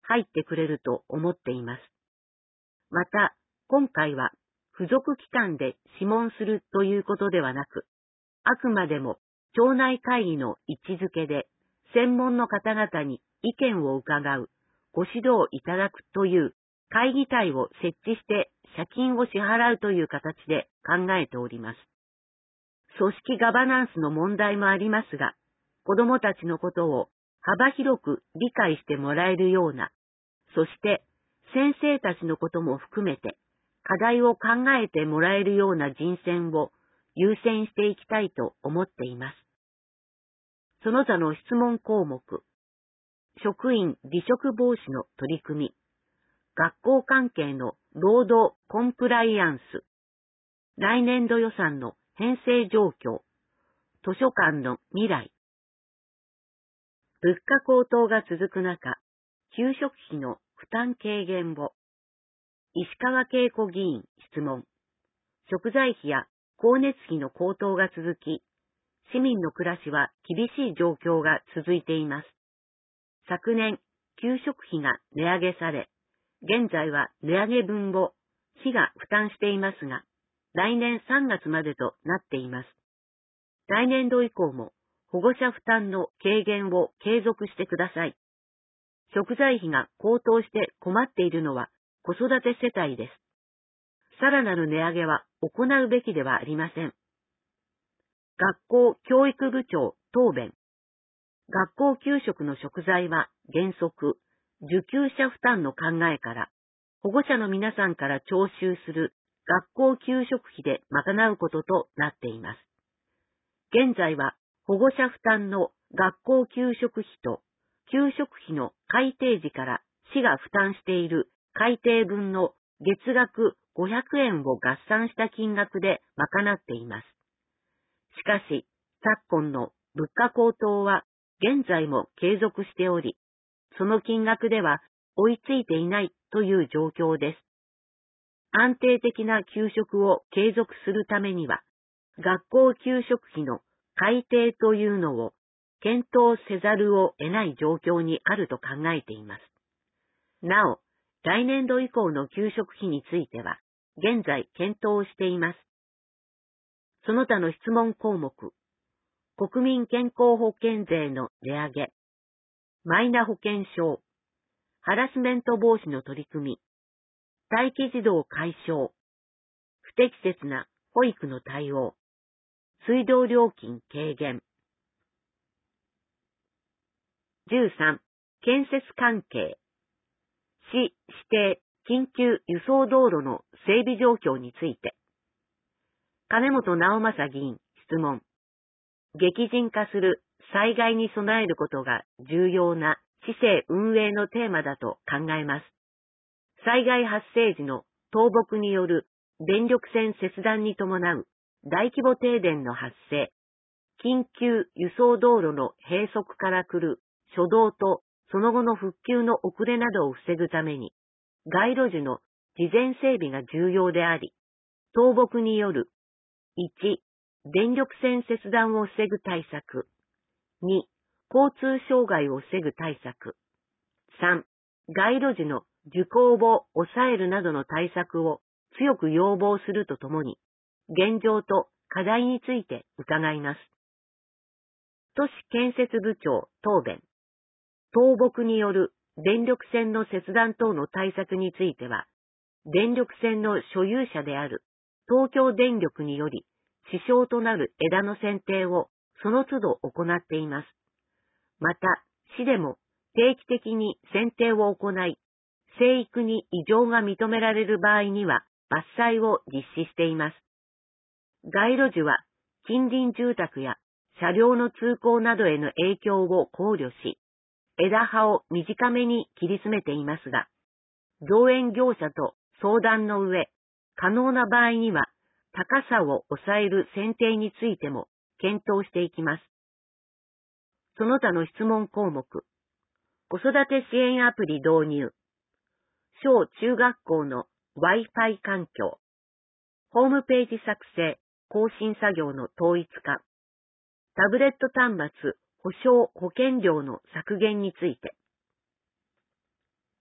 S2: 入ってくれると思っています。また、今回は付属機関で諮問するということではなく、あくまでも町内会議の位置づけで専門の方々に意見を伺う、ご指導いただくという会議体を設置して謝金を支払うという形で考えております。組織ガバナンスの問題もありますが、子どもたちのことを幅広く理解してもらえるような、そして先生たちのことも含めて課題を考えてもらえるような人選を優先していきたいと思っています。その他の質問項目、職員離職防止の取り組み、学校関係の労働コンプライアンス、来年度予算の編成状況、図書館の未来。物価高騰が続く中、給食費の負担軽減を。石川恵子議員質問。食材費や光熱費の高騰が続き、市民の暮らしは厳しい状況が続いています。昨年、給食費が値上げされ、現在は値上げ分を市が負担していますが、来年さんがつまでとなっています。来年度以降も保護者負担の軽減を継続してください。食材費が高騰して困っているのは子育て世帯です。さらなる値上げは行うべきではありません。学校教育部長答弁。学校給食の食材は原則、受給者負担の考えから、保護者の皆さんから徴収する学校給食費で賄うこととなっています。現在は保護者負担の学校給食費と給食費の改定時から市が負担している改定分の月額ごひゃくえんを合算した金額で賄っています。しかし、昨今の物価高騰は現在も継続しており、その金額では追いついていないという状況です。安定的な給食を継続するためには、学校給食費の改定というのを検討せざるを得ない状況にあると考えています。なお、来年度以降の給食費については、現在検討をしています。その他の質問項目、国民健康保険税の値上げ、マイナ保険証、ハラスメント防止の取り組み、待機児童解消、不適切な保育の対応、水道料金軽減。じゅうさん、建設関係。市指定緊急輸送道路の整備状況について。金本直正議員質問。激甚化する災害に備えることが重要な市政運営のテーマだと考えます。災害発生時の倒木による電力線切断に伴う大規模停電の発生、緊急輸送道路の閉塞から来る初動とその後の復旧の遅れなどを防ぐために、街路樹の事前整備が重要であり、倒木によるいち、電力線切断を防ぐ対策。に、交通障害を防ぐ対策。さん、街路樹の樹高を抑えるなどの対策を強く要望するとともに、現状と課題について伺います。都市建設部長答弁。倒木による電力線の切断等の対策については、電力線の所有者である東京電力により、支障となる枝の剪定をその都度行っています。また、市でも定期的に剪定を行い、生育に異常が認められる場合には伐採を実施しています。街路樹は近隣住宅や車両の通行などへの影響を考慮し、枝葉を短めに切り詰めていますが、造園業者と相談の上、可能な場合には高さを抑える剪定についても検討していきます。その他の質問項目、子育て支援アプリ導入、小中学校の Wi-Fi 環境、ホームページ作成、更新作業の統一化、タブレット端末保証保険料の削減について。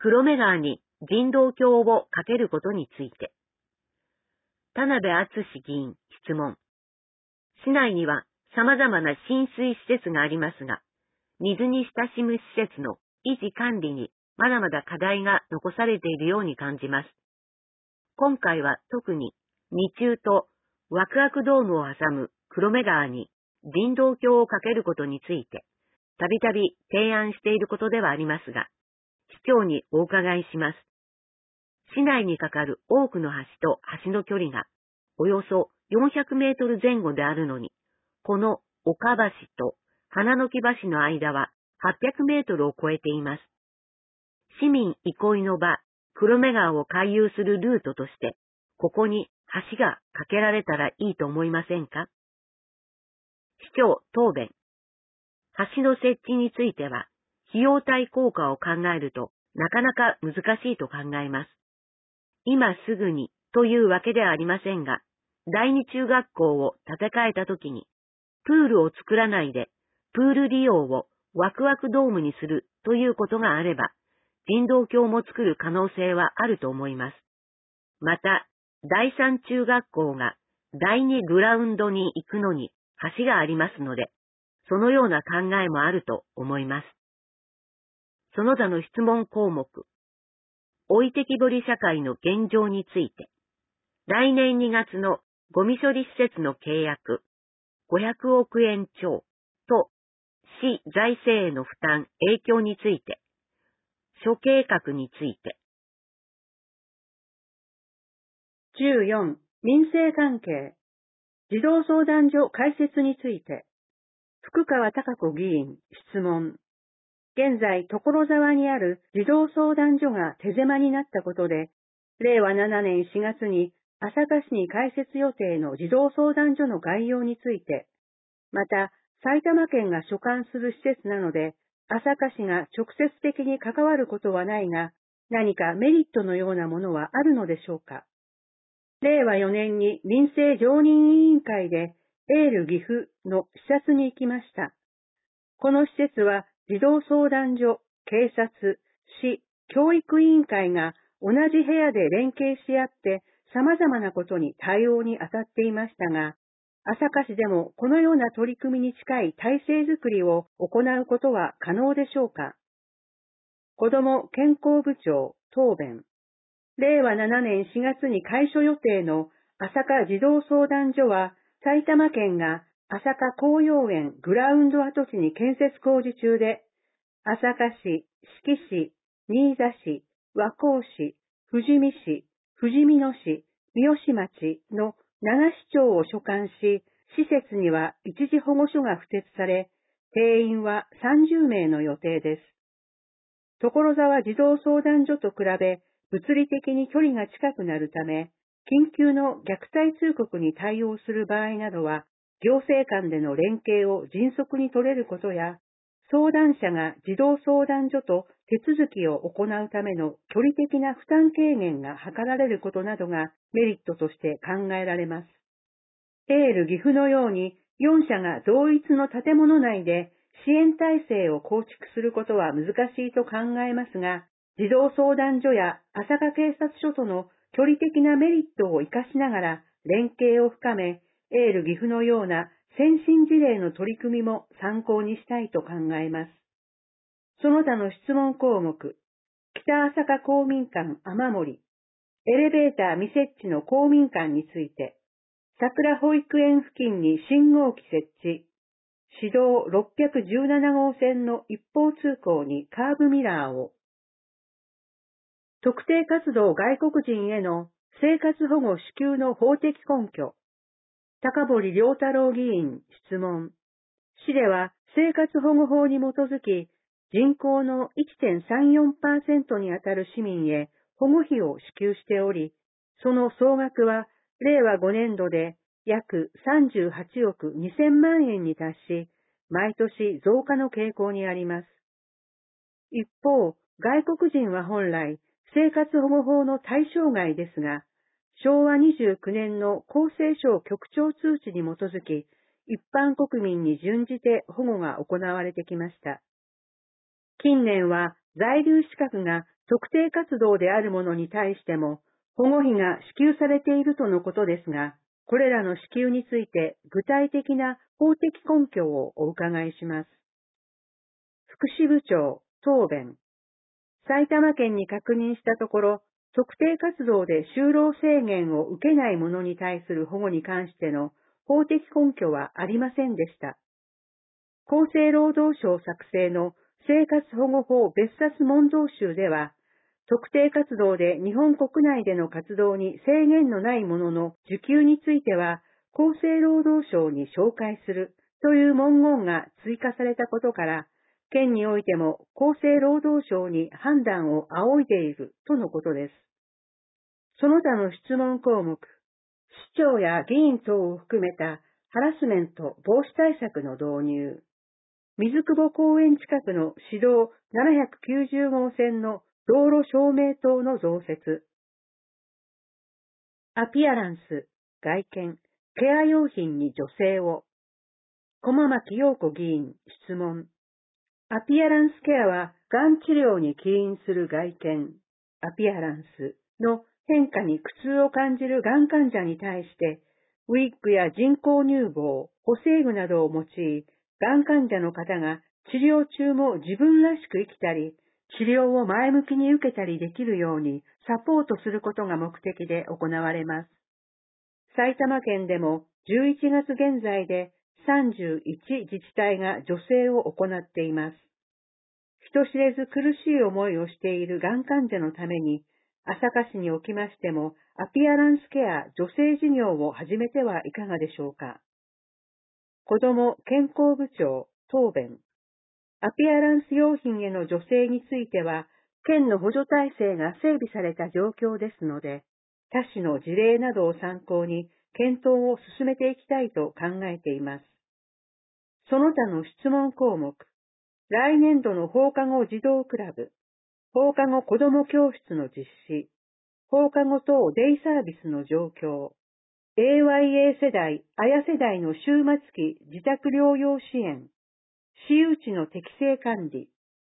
S2: 黒目川に人道橋を架けることについて。田辺敦議員質問。市内には様々な浸水施設がありますが、水に親しむ施設の維持管理にまだまだ課題が残されているように感じます。今回は特に二中とワクワクドームを挟む黒目川に人道橋を架けることについて、たびたび提案していることではありますが、市長にお伺いします。市内に架かる多くの橋と橋の距離がおよそよんひゃくメートル前後であるのに、この岡橋と花の木橋の間ははっぴゃくメートルを超えています。市民憩いの場、黒目川を回遊するルートとして、ここに橋が架けられたらいいと思いませんか？市長答弁。橋の設置については、費用対効果を考えるとなかなか難しいと考えます。今すぐにというわけではありませんが、第二中学校を建て替えたときに、プールを作らないで、プール利用をワクワクドームにするということがあれば、人道橋も作る可能性はあると思います。また、第三中学校が第二グラウンドに行くのに橋がありますので、そのような考えもあると思います。その他の質問項目。置いてきぼり社会の現状について。来年にがつのゴミ処理施設の契約、ごひゃくおくえん超と市財政への負担、影響について。諸計画について。
S3: じゅうよん、民生関係。児童相談所開設について。福川貴子議員、質問。現在、所沢にある児童相談所が手狭になったことで、れいわななねんしがつに朝霞市に開設予定の児童相談所の概要について、また、埼玉県が所管する施設なので、朝霞市が直接的に関わることはないが、何かメリットのようなものはあるのでしょうか。れいわよねんに民生常任委員会でエール岐阜の視察に行きました。この施設は児童相談所、警察、市、教育委員会が同じ部屋で連携し合って様々なことに対応に当たっていましたが、朝霞市でもこのような取り組みに近い体制づくりを行うことは可能でしょうか。子ども健康部長答弁。れいわななねんしがつに開所予定の朝霞児童相談所は、埼玉県が朝霞紅葉園グラウンド跡地に建設工事中で、朝霞市、志木市、新座市、和光市、富士見市、富士見野市、三好町のなな市町を所管し、施設には一時保護所が敷設され、定員はさんじゅうめいの予定です。所沢児童相談所と比べ、物理的に距離が近くなるため、緊急の虐待通告に対応する場合などは、行政間での連携を迅速に取れることや、相談者が児童相談所と手続きを行うための距離的な負担軽減が図られることなどがメリットとして考えられます。エール岐阜のようによんしゃが同一の建物内で支援体制を構築することは難しいと考えますが、児童相談所や朝霞警察署との距離的なメリットを活かしながら連携を深め、エール岐阜のような先進事例の取り組みも参考にしたいと考えます。その他の質問項目、北朝霞公民館雨漏り、エレベーター未設置の公民館について、桜保育園付近に信号機設置、市道ろっぴゃくじゅうななごうせんの一方通行にカーブミラーを、特定活動外国人への生活保護支給の法的根拠。高堀良太郎議員質問。市では生活保護法に基づき人口の いってんさんよんパーセント にあたる市民へ保護費を支給しており、その総額はれいわごねんどで約さんじゅうはちおくにせんまんえんに達し、毎年増加の傾向にあります。一方、外国人は本来、生活保護法の対象外ですが、しょうわにじゅうきゅうねんの厚生省局長通知に基づき、一般国民に準じて保護が行われてきました。近年は在留資格が特定活動であるものに対しても保護費が支給されているとのことですが、これらの支給について具体的な法的根拠をお伺いします。福祉部長、答弁。埼玉県に確認したところ、特定活動で就労制限を受けない者に対する保護に関しての法的根拠はありませんでした。厚生労働省作成の生活保護法別冊問答集では、特定活動で日本国内での活動に制限のないものの受給については、厚生労働省に紹介するという文言が追加されたことから、県においても厚生労働省に判断を仰いでいるとのことです。その他の質問項目、市長や議員等を含めたハラスメント防止対策の導入、水久保公園近くの市道ななひゃくきゅうじゅうごう線の道路照明灯の増設、アピアランス、外見、ケア用品に女性を、駒牧陽子議員質問。アピアランスケアは、がん治療に起因する外見、アピアランスの変化に苦痛を感じるがん患者に対して、ウィッグや人工乳房、補正具などを用い、がん患者の方が治療中も自分らしく生きたり、治療を前向きに受けたりできるようにサポートすることが目的で行われます。埼玉県でもじゅういちがつ現在でさんじゅういち自治体が助成を行っています。人知れず苦しい思いをしているがん患者のために、朝霞市におきましてもアピアランスケア助成事業を始めてはいかがでしょうか。子ども健康部長答弁。アピアランス用品への助成については、県の補助体制が整備された状況ですので、他市の事例などを参考に検討を進めていきたいと考えています。その他の質問項目、来年度の放課後児童クラブ、放課後子ども教室の実施、放課後等デイサービスの状況、エーワイエー 世代、あや世代の終末期自宅療養支援、私有地の適正管理、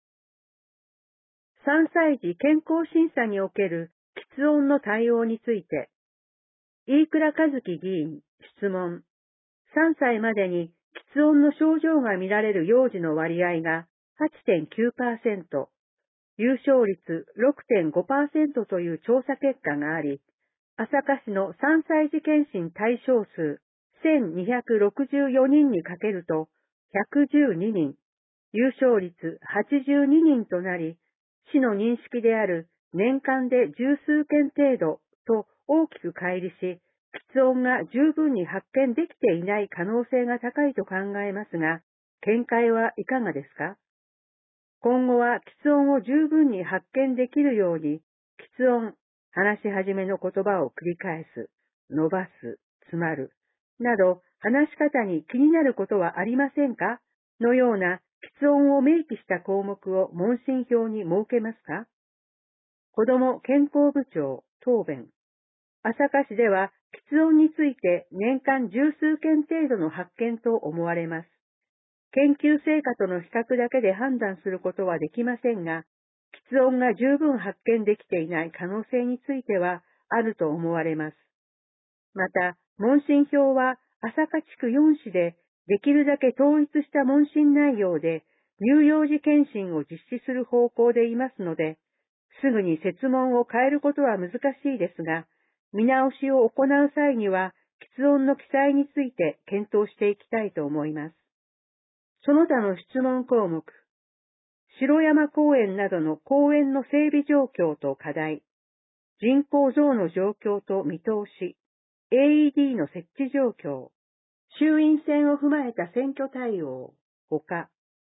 S3: さんさい児健康審査における喫音の対応について、飯倉和樹議員、質問。さんさいまでに喫音の症状が見られる幼児の割合が はちてんきゅうパーセント、有症率 ろくてんごパーセント という調査結果があり、朝霞市のさんさい児検診対象数せんにひゃくろくじゅうよにんにかけるとひゃくじゅうににん、有症率はちじゅうににんとなり、市の認識である年間で十数件程度と大きく乖離し、喫音が十分に発見できていない可能性が高いと考えますが、見解はいかがですか？今後は喫音を十分に発見できるように、喫音、話し始めの言葉を繰り返す、伸ばす、詰まる、など話し方に気になることはありませんか？のような喫音を明記した項目を問診票に設けますか？子ども健康部長、答弁。朝霞市では、喫音について年間十数件程度の発見と思われます。研究成果との比較だけで判断することはできませんが、喫音が十分発見できていない可能性についてはあると思われます。また、問診票は朝霞地区よん市でできるだけ統一した問診内容で乳幼児検診を実施する方向でいますので、すぐに設問を変えることは難しいですが、見直しを行う際には、喫音の記載について検討していきたいと思います。その他の質問項目、城山公園などの公園の整備状況と課題、人口増の状況と見通し、エーイーディー の設置状況、衆院選を踏まえた選挙対応、ほか、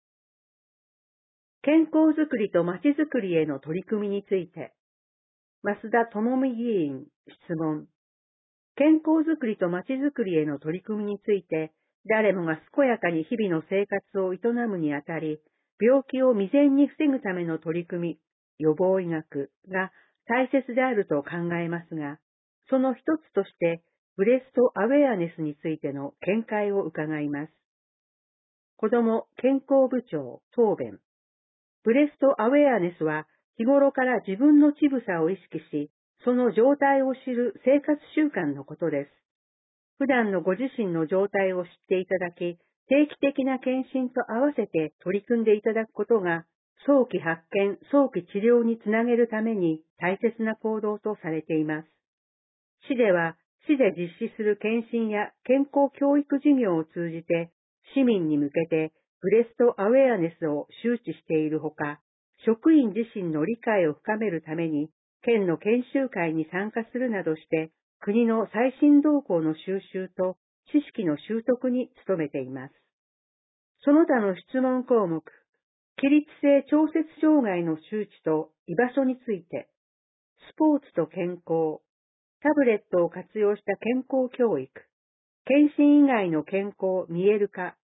S3: 健康づくりとまちづくりへの取り組みについて、増田智美議員、質問。健康づくりとまちづくりへの取り組みについて、誰もが健やかに日々の生活を営むにあたり、病気を未然に防ぐための取り組み、予防医学が大切であると考えますが、その一つとして、ブレストアウェアネスについての見解を伺います。子ども健康部長、答弁。ブレストアウェアネスは、 日頃から自分の乳房を意識し、その状態を知る生活習慣のことです。普段のご自身の状態を知っていただき、定期的な検診と合わせて取り組んでいただくことが、早期発見、早期治療につなげるために大切な行動とされています。市では、市で実施する検診や健康教育事業を通じて、市民に向けてブレストアウェアネスを周知しているほか、職員自身の理解を深めるために、県の研修会に参加するなどして、国の最新動向の収集と知識の習得に努めています。その他の質問項目、起立性調節障害の周知と居場所について、スポーツと健康、タブレットを活用した健康教育、検診以外の健康見える化、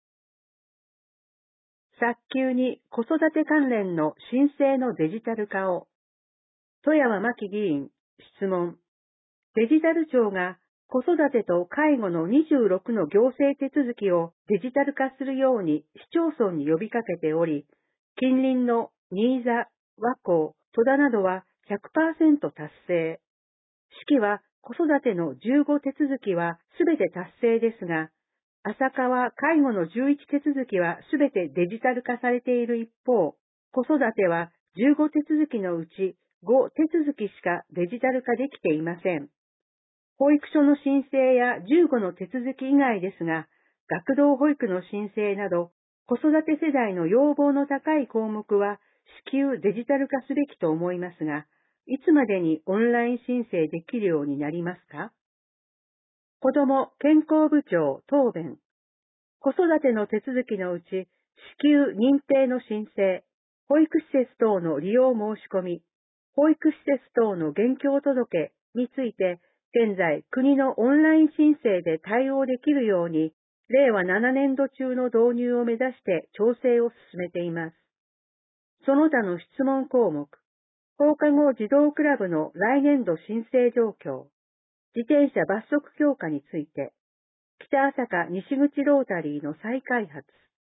S3: 早急に子育て関連の申請のデジタル化を、富山真紀議員、質問。デジタル庁が子育てと介護のにじゅうろくの行政手続きをデジタル化するように市町村に呼びかけており、近隣の新座、和光、戸田などは ひゃくパーセント 達成。式は子育てのじゅうご手続きはすべて達成ですが、朝川介護のじゅういち手続きはすべてデジタル化されている一方、子育てはじゅうご手続きのうちご手続きしかデジタル化できていません。保育所の申請やじゅうごの手続き以外ですが、学童保育の申請など、子育て世代の要望の高い項目は至急デジタル化すべきと思いますが、いつまでにオンライン申請できるようになりますか？子ども健康部長答弁。子育ての手続きのうち、支給認定の申請、保育施設等の利用申し込み、保育施設等の現況届について、現在国のオンライン申請で対応できるように、れいわななねんど中の導入を目指して調整を進めています。その他の質問項目、放課後児童クラブの来年度申請状況、自転車罰則強化について、北朝霞西口ロータリーの再開発、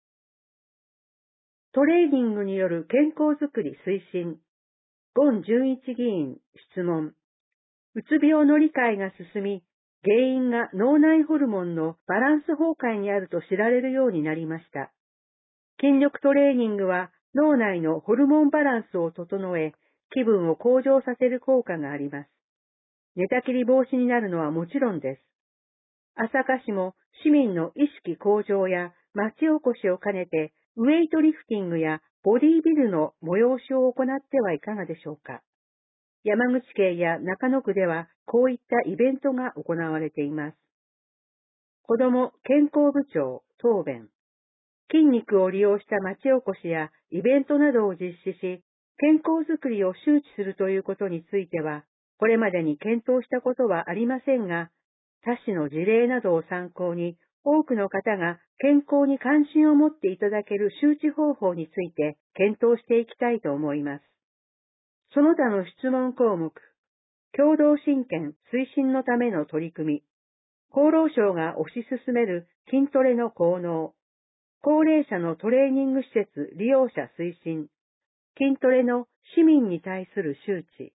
S3: トレーニングによる健康づくり推進、ゴン純一議員質問、うつ病の理解が進み、原因が脳内ホルモンのバランス崩壊にあると知られるようになりました。筋力トレーニングは脳内のホルモンバランスを整え、気分を向上させる効果があります。寝たきり防止になるのはもちろんです。朝霞市も市民の意識向上や町おこしを兼ねて、ウェイトリフティングやボディービルの催しを行ってはいかがでしょうか。山口県や中野区ではこういったイベントが行われています。子ども健康部長答弁。筋肉を利用した町おこしやイベントなどを実施し、健康づくりを周知するということについては、これまでに検討したことはありませんが、他市の事例などを参考に、多くの方が健康に関心を持っていただける周知方法について検討していきたいと思います。その他の質問項目、共同親権推進のための取り組み、厚労省が推し進める筋トレの効能、高齢者のトレーニング施設利用者推進、筋トレの市民に対する周知。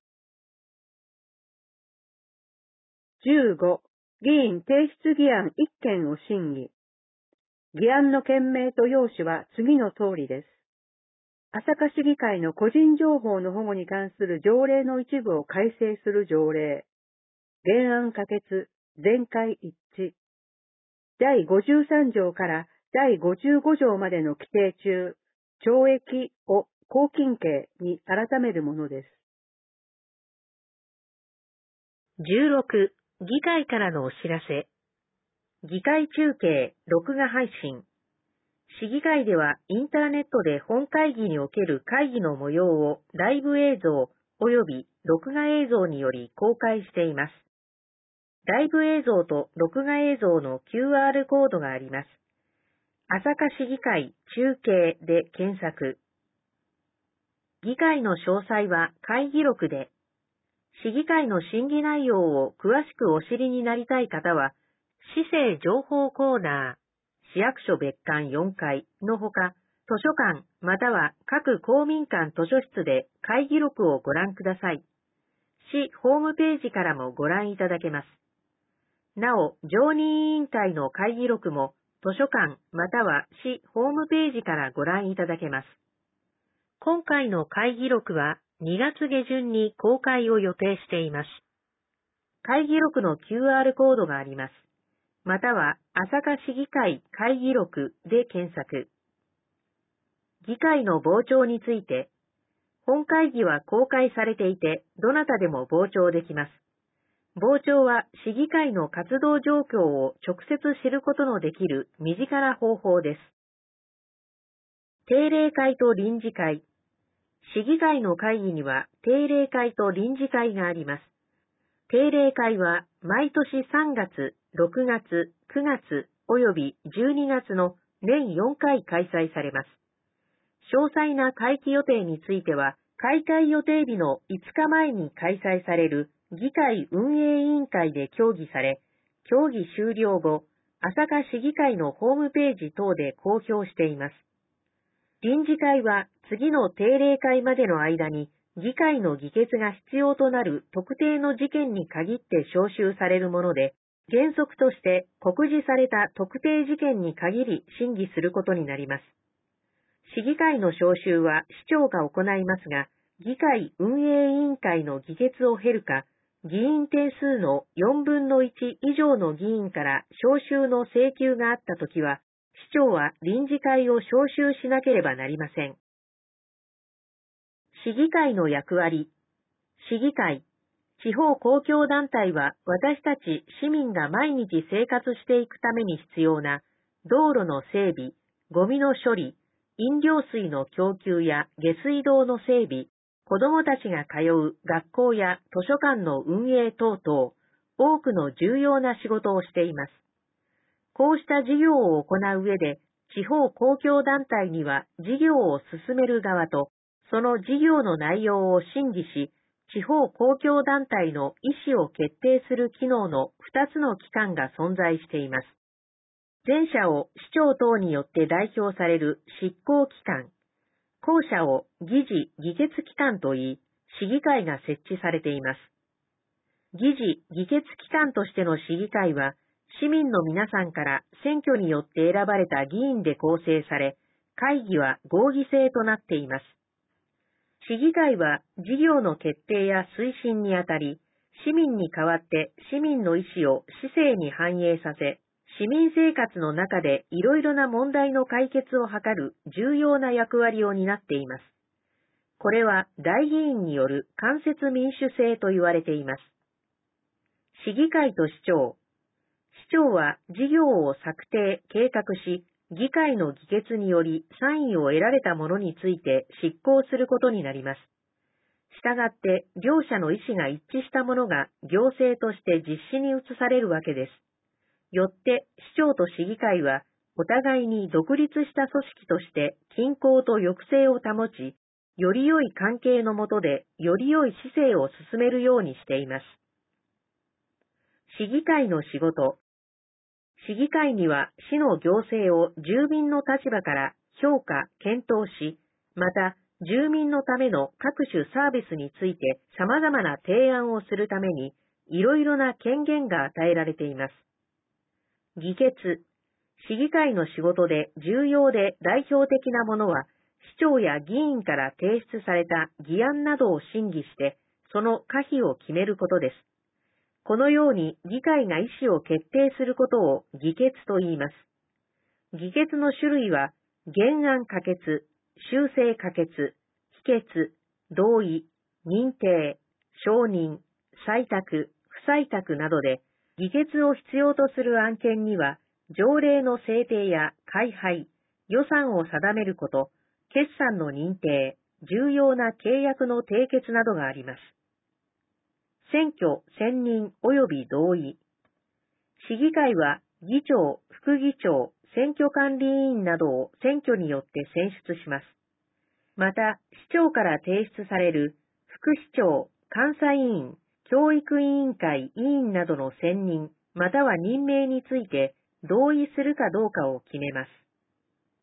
S3: じゅうご、議員提出議案いっけんを審議。議案の件名と要旨は次の通りです。朝霞市議会の個人情報の保護に関する条例の一部を改正する条例。原案可決、全会一致。だいごじゅうさん条からだいごじゅうご条までの規定中、懲役を拘禁刑に改めるものです。
S1: じゅうろく、議会からのお知らせ。議会中継、録画配信。市議会ではインターネットで本会議における会議の模様をライブ映像及び録画映像により公開しています。ライブ映像と録画映像の キューアール コードがあります。朝霞市議会中継で検索。議会の詳細は会議録で、市議会の審議内容を詳しくお知りになりたい方は、市政情報コーナー、市役所別館よんかいのほか、 図書館または各公民館図書室で会議録をご覧ください。市ホームページからもご覧いただけます。なお、常任委員会の会議録も図書館または市ホームページからご覧いただけます。今回の会議録はにがつ下旬に公開を予定しています。会議録の キューアール コードがあります。または、朝霞市議会会議録で検索。議会の傍聴について、本会議は公開されていて、どなたでも傍聴できます。傍聴は市議会の活動状況を直接知ることのできる身近な方法です。定例会と臨時会。市議会の会議には定例会と臨時会があります。定例会は毎年さんがつ、ろくがつ、くがつおよびじゅうにがつの年よんかい開催されます。詳細な会期予定については、開会予定日のいつかまえに開催される議会運営委員会で協議され、協議終了後、朝霞市議会のホームページ等で公表しています。臨時会は次の定例会までの間に議会の議決が必要となる特定の事件に限って召集されるもので、原則として告示された特定事件に限り審議することになります。市議会の招集は市長が行いますが、議会運営委員会の議決を経るか、議員定数のよんぶんのいち以上の議員から招集の請求があったときは、市長は臨時会を招集しなければなりません。市議会の役割。市議会、地方公共団体は私たち市民が毎日生活していくために必要な道路の整備、ゴミの処理、飲料水の供給や下水道の整備、子どもたちが通う学校や図書館の運営等々、多くの重要な仕事をしています。こうした事業を行う上で、地方公共団体には事業を進める側と、その事業の内容を審議し、地方公共団体の意思を決定する機能のふたつの機関が存在しています。前者を市長等によって代表される執行機関、後者を議事議決機関といい、市議会が設置されています。議事議決機関としての市議会は、市民の皆さんから選挙によって選ばれた議員で構成され、会議は合議制となっています。市議会は事業の決定や推進にあたり、市民に代わって市民の意思を市政に反映させ、市民生活の中でいろいろな問題の解決を図る重要な役割を担っています。これは代議員による間接民主制と言われています。市議会と市長。市長は事業を策定、計画し、議会の議決により賛意を得られたものについて執行することになります。したがって、両者の意思が一致したものが行政として実施に移されるわけです。よって、市長と市議会は、お互いに独立した組織として均衡と抑制を保ち、より良い関係の下でより良い市政を進めるようにしています。市議会の仕事。市議会には市の行政を住民の立場から評価、検討し、また住民のための各種サービスについて様々な提案をするために、いろいろな権限が与えられています。議決。市議会の仕事で重要で代表的なものは、市長や議員から提出された議案などを審議して、その可否を決めることです。このように議会が意思を決定することを議決と言います。議決の種類は、原案可決、修正可決、否決、同意、認定、承認、採択、不採択などで、議決を必要とする案件には、条例の制定や改廃、予算を定めること、決算の認定、重要な契約の締結などがあります。選挙、選任及び同意。市議会は議長、副議長、選挙管理委員などを選挙によって選出します。また、市長から提出される副市長、監査委員、教育委員会委員などの選任、または任命について同意するかどうかを決めます。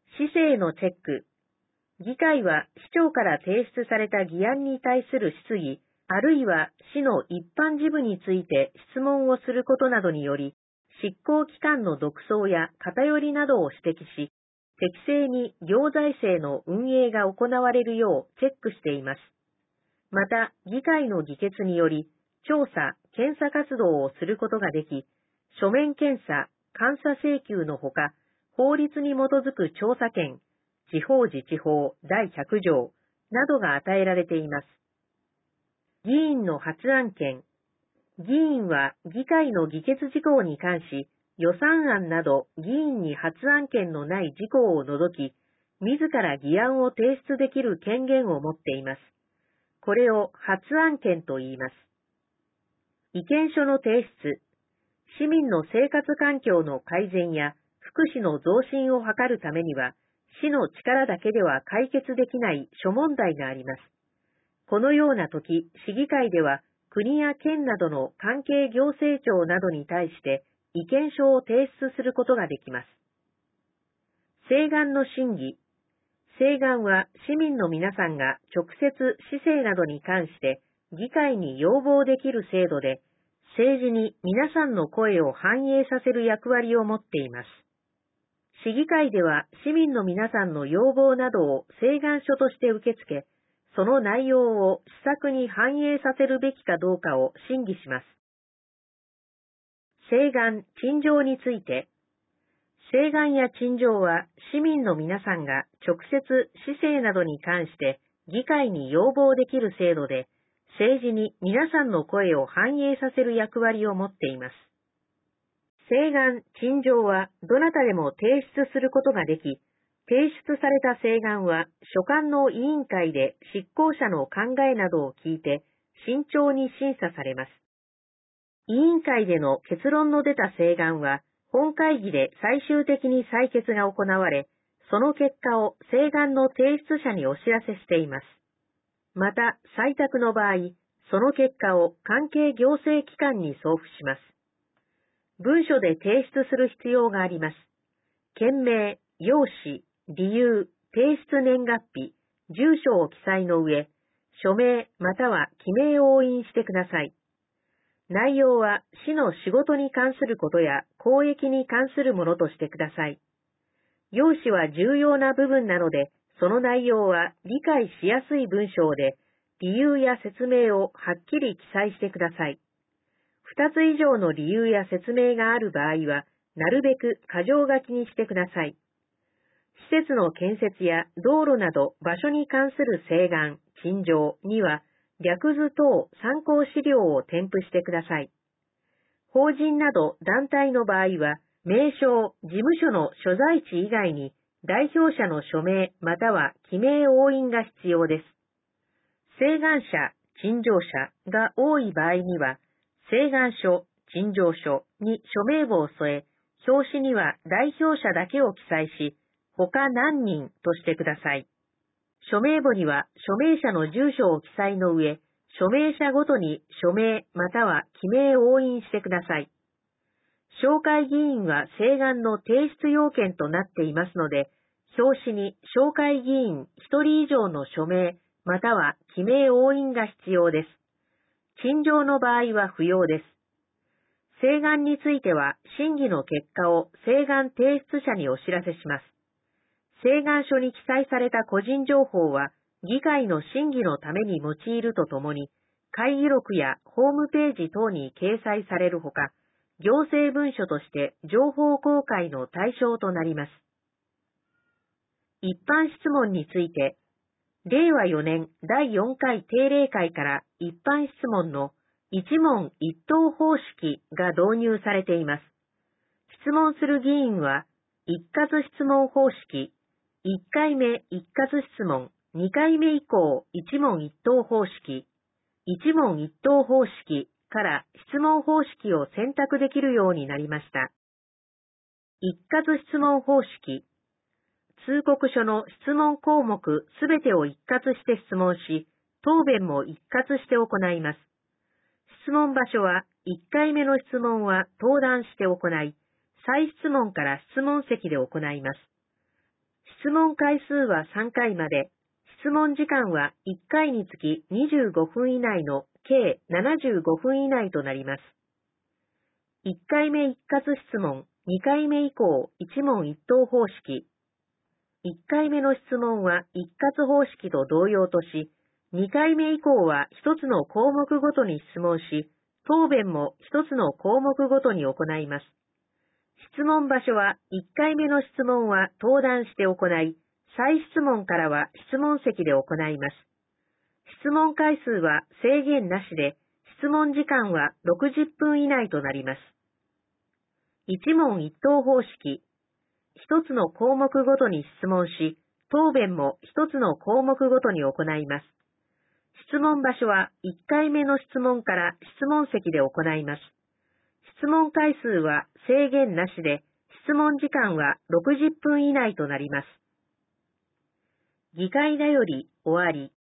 S1: 市政のチェック。議会は市長から提出された議案に対する質疑、あるいは市の一般事務について質問をすることなどにより、執行機関の独創や偏りなどを指摘し、適正に行財政の運営が行われるようチェックしています。また、議会の議決により、調査、検査活動をすることができ、書面検査、監査請求のほか、法律に基づく調査権、地方自治法だいひゃく条などが与えられています。議員の発案権。議員は議会の議決事項に関し、予算案など議員に発案権のない事項を除き、自ら議案を提出できる権限を持っています。これを発案権と言います。意見書の提出。市民の生活環境の改善や福祉の増進を図るためには、市の力だけでは解決できない諸問題があります。このような時、市議会では国や県などの関係行政庁などに対して意見書を提出することができます。請願の審議。請願は市民の皆さんが直接市政などに関して議会に要望できる制度で、政治に皆さんの声を反映させる役割を持っています。市議会では市民の皆さんの要望などを請願書として受け付け、その内容を施策に反映させるべきかどうかを審議します。請願・陳情について、請願や陳情は市民の皆さんが直接市政などに関して議会に要望できる制度で、政治に皆さんの声を反映させる役割を持っています。請願・陳情はどなたでも提出することができ、提出された請願は所管の委員会で執行者の考えなどを聞いて慎重に審査されます。委員会での結論の出た請願は本会議で最終的に採決が行われ、その結果を請願の提出者にお知らせしています。また、採択の場合、その結果を関係行政機関に送付します。文書で提出する必要があります。件名、用紙、理由、提出年月日、住所を記載の上、署名または記名を押印してください。内容は市の仕事に関することや公益に関するものとしてください。要旨は重要な部分なので、その内容は理解しやすい文章で、理由や説明をはっきり記載してください。二つ以上の理由や説明がある場合は、なるべく箇条書きにしてください。施設の建設や道路など場所に関する請願、陳情には、略図等参考資料を添付してください。法人など団体の場合は、名称、事務所の所在地以外に、代表者の署名または記名押印が必要です。請願者、陳情者が多い場合には、請願書、陳情書に署名簿を添え、表紙には代表者だけを記載し、他何人としてください。署名簿には署名者の住所を記載の上、署名者ごとに署名または記名押印してください。紹介議員は請願の提出要件となっていますので、表紙に紹介議員ひとり以上の署名または記名押印が必要です。陳情の場合は不要です。請願については審議の結果を請願提出者にお知らせします。請願書に記載された個人情報は議会の審議のために用いるとともに、会議録やホームページ等に掲載されるほか、行政文書として情報公開の対象となります。一般質問について、れいわよねんだいよんかい定例会から一般質問の一問一答方式が導入されています。質問する議員は、一括質問方式、いっかいめ一括質問、にかいめ以降一問一答方式、一問一答方式から質問方式を選択できるようになりました。一括質問方式、通告書の質問項目すべてを一括して質問し、答弁も一括して行います。質問場所はいっかいめの質問は登壇して行い、再質問から質問席で行います。 質問回数はさんかいまで、質問時間はいっかいにつきにじゅうごふん以内の計ななじゅうごふん以内となります。いっかいめ一括質問、にかいめ以降一問一答方式。いっかいめの質問は一括方式と同様とし、にかいめ以降はひとつの項目ごとに質問し、答弁もひとつの項目ごとに行います。質問場所はいっかいめの質問は登壇して行い、再質問からは質問席で行います。質問回数は制限なしで、質問時間はろくじゅっぷん以内となります。一問一答方式。一つの項目ごとに質問し、答弁も一つの項目ごとに行います。質問場所はいっかいめの質問から質問席で行います。質問回数は制限なしで、質問時間はろくじゅっぷん以内となります。議会だより終わり。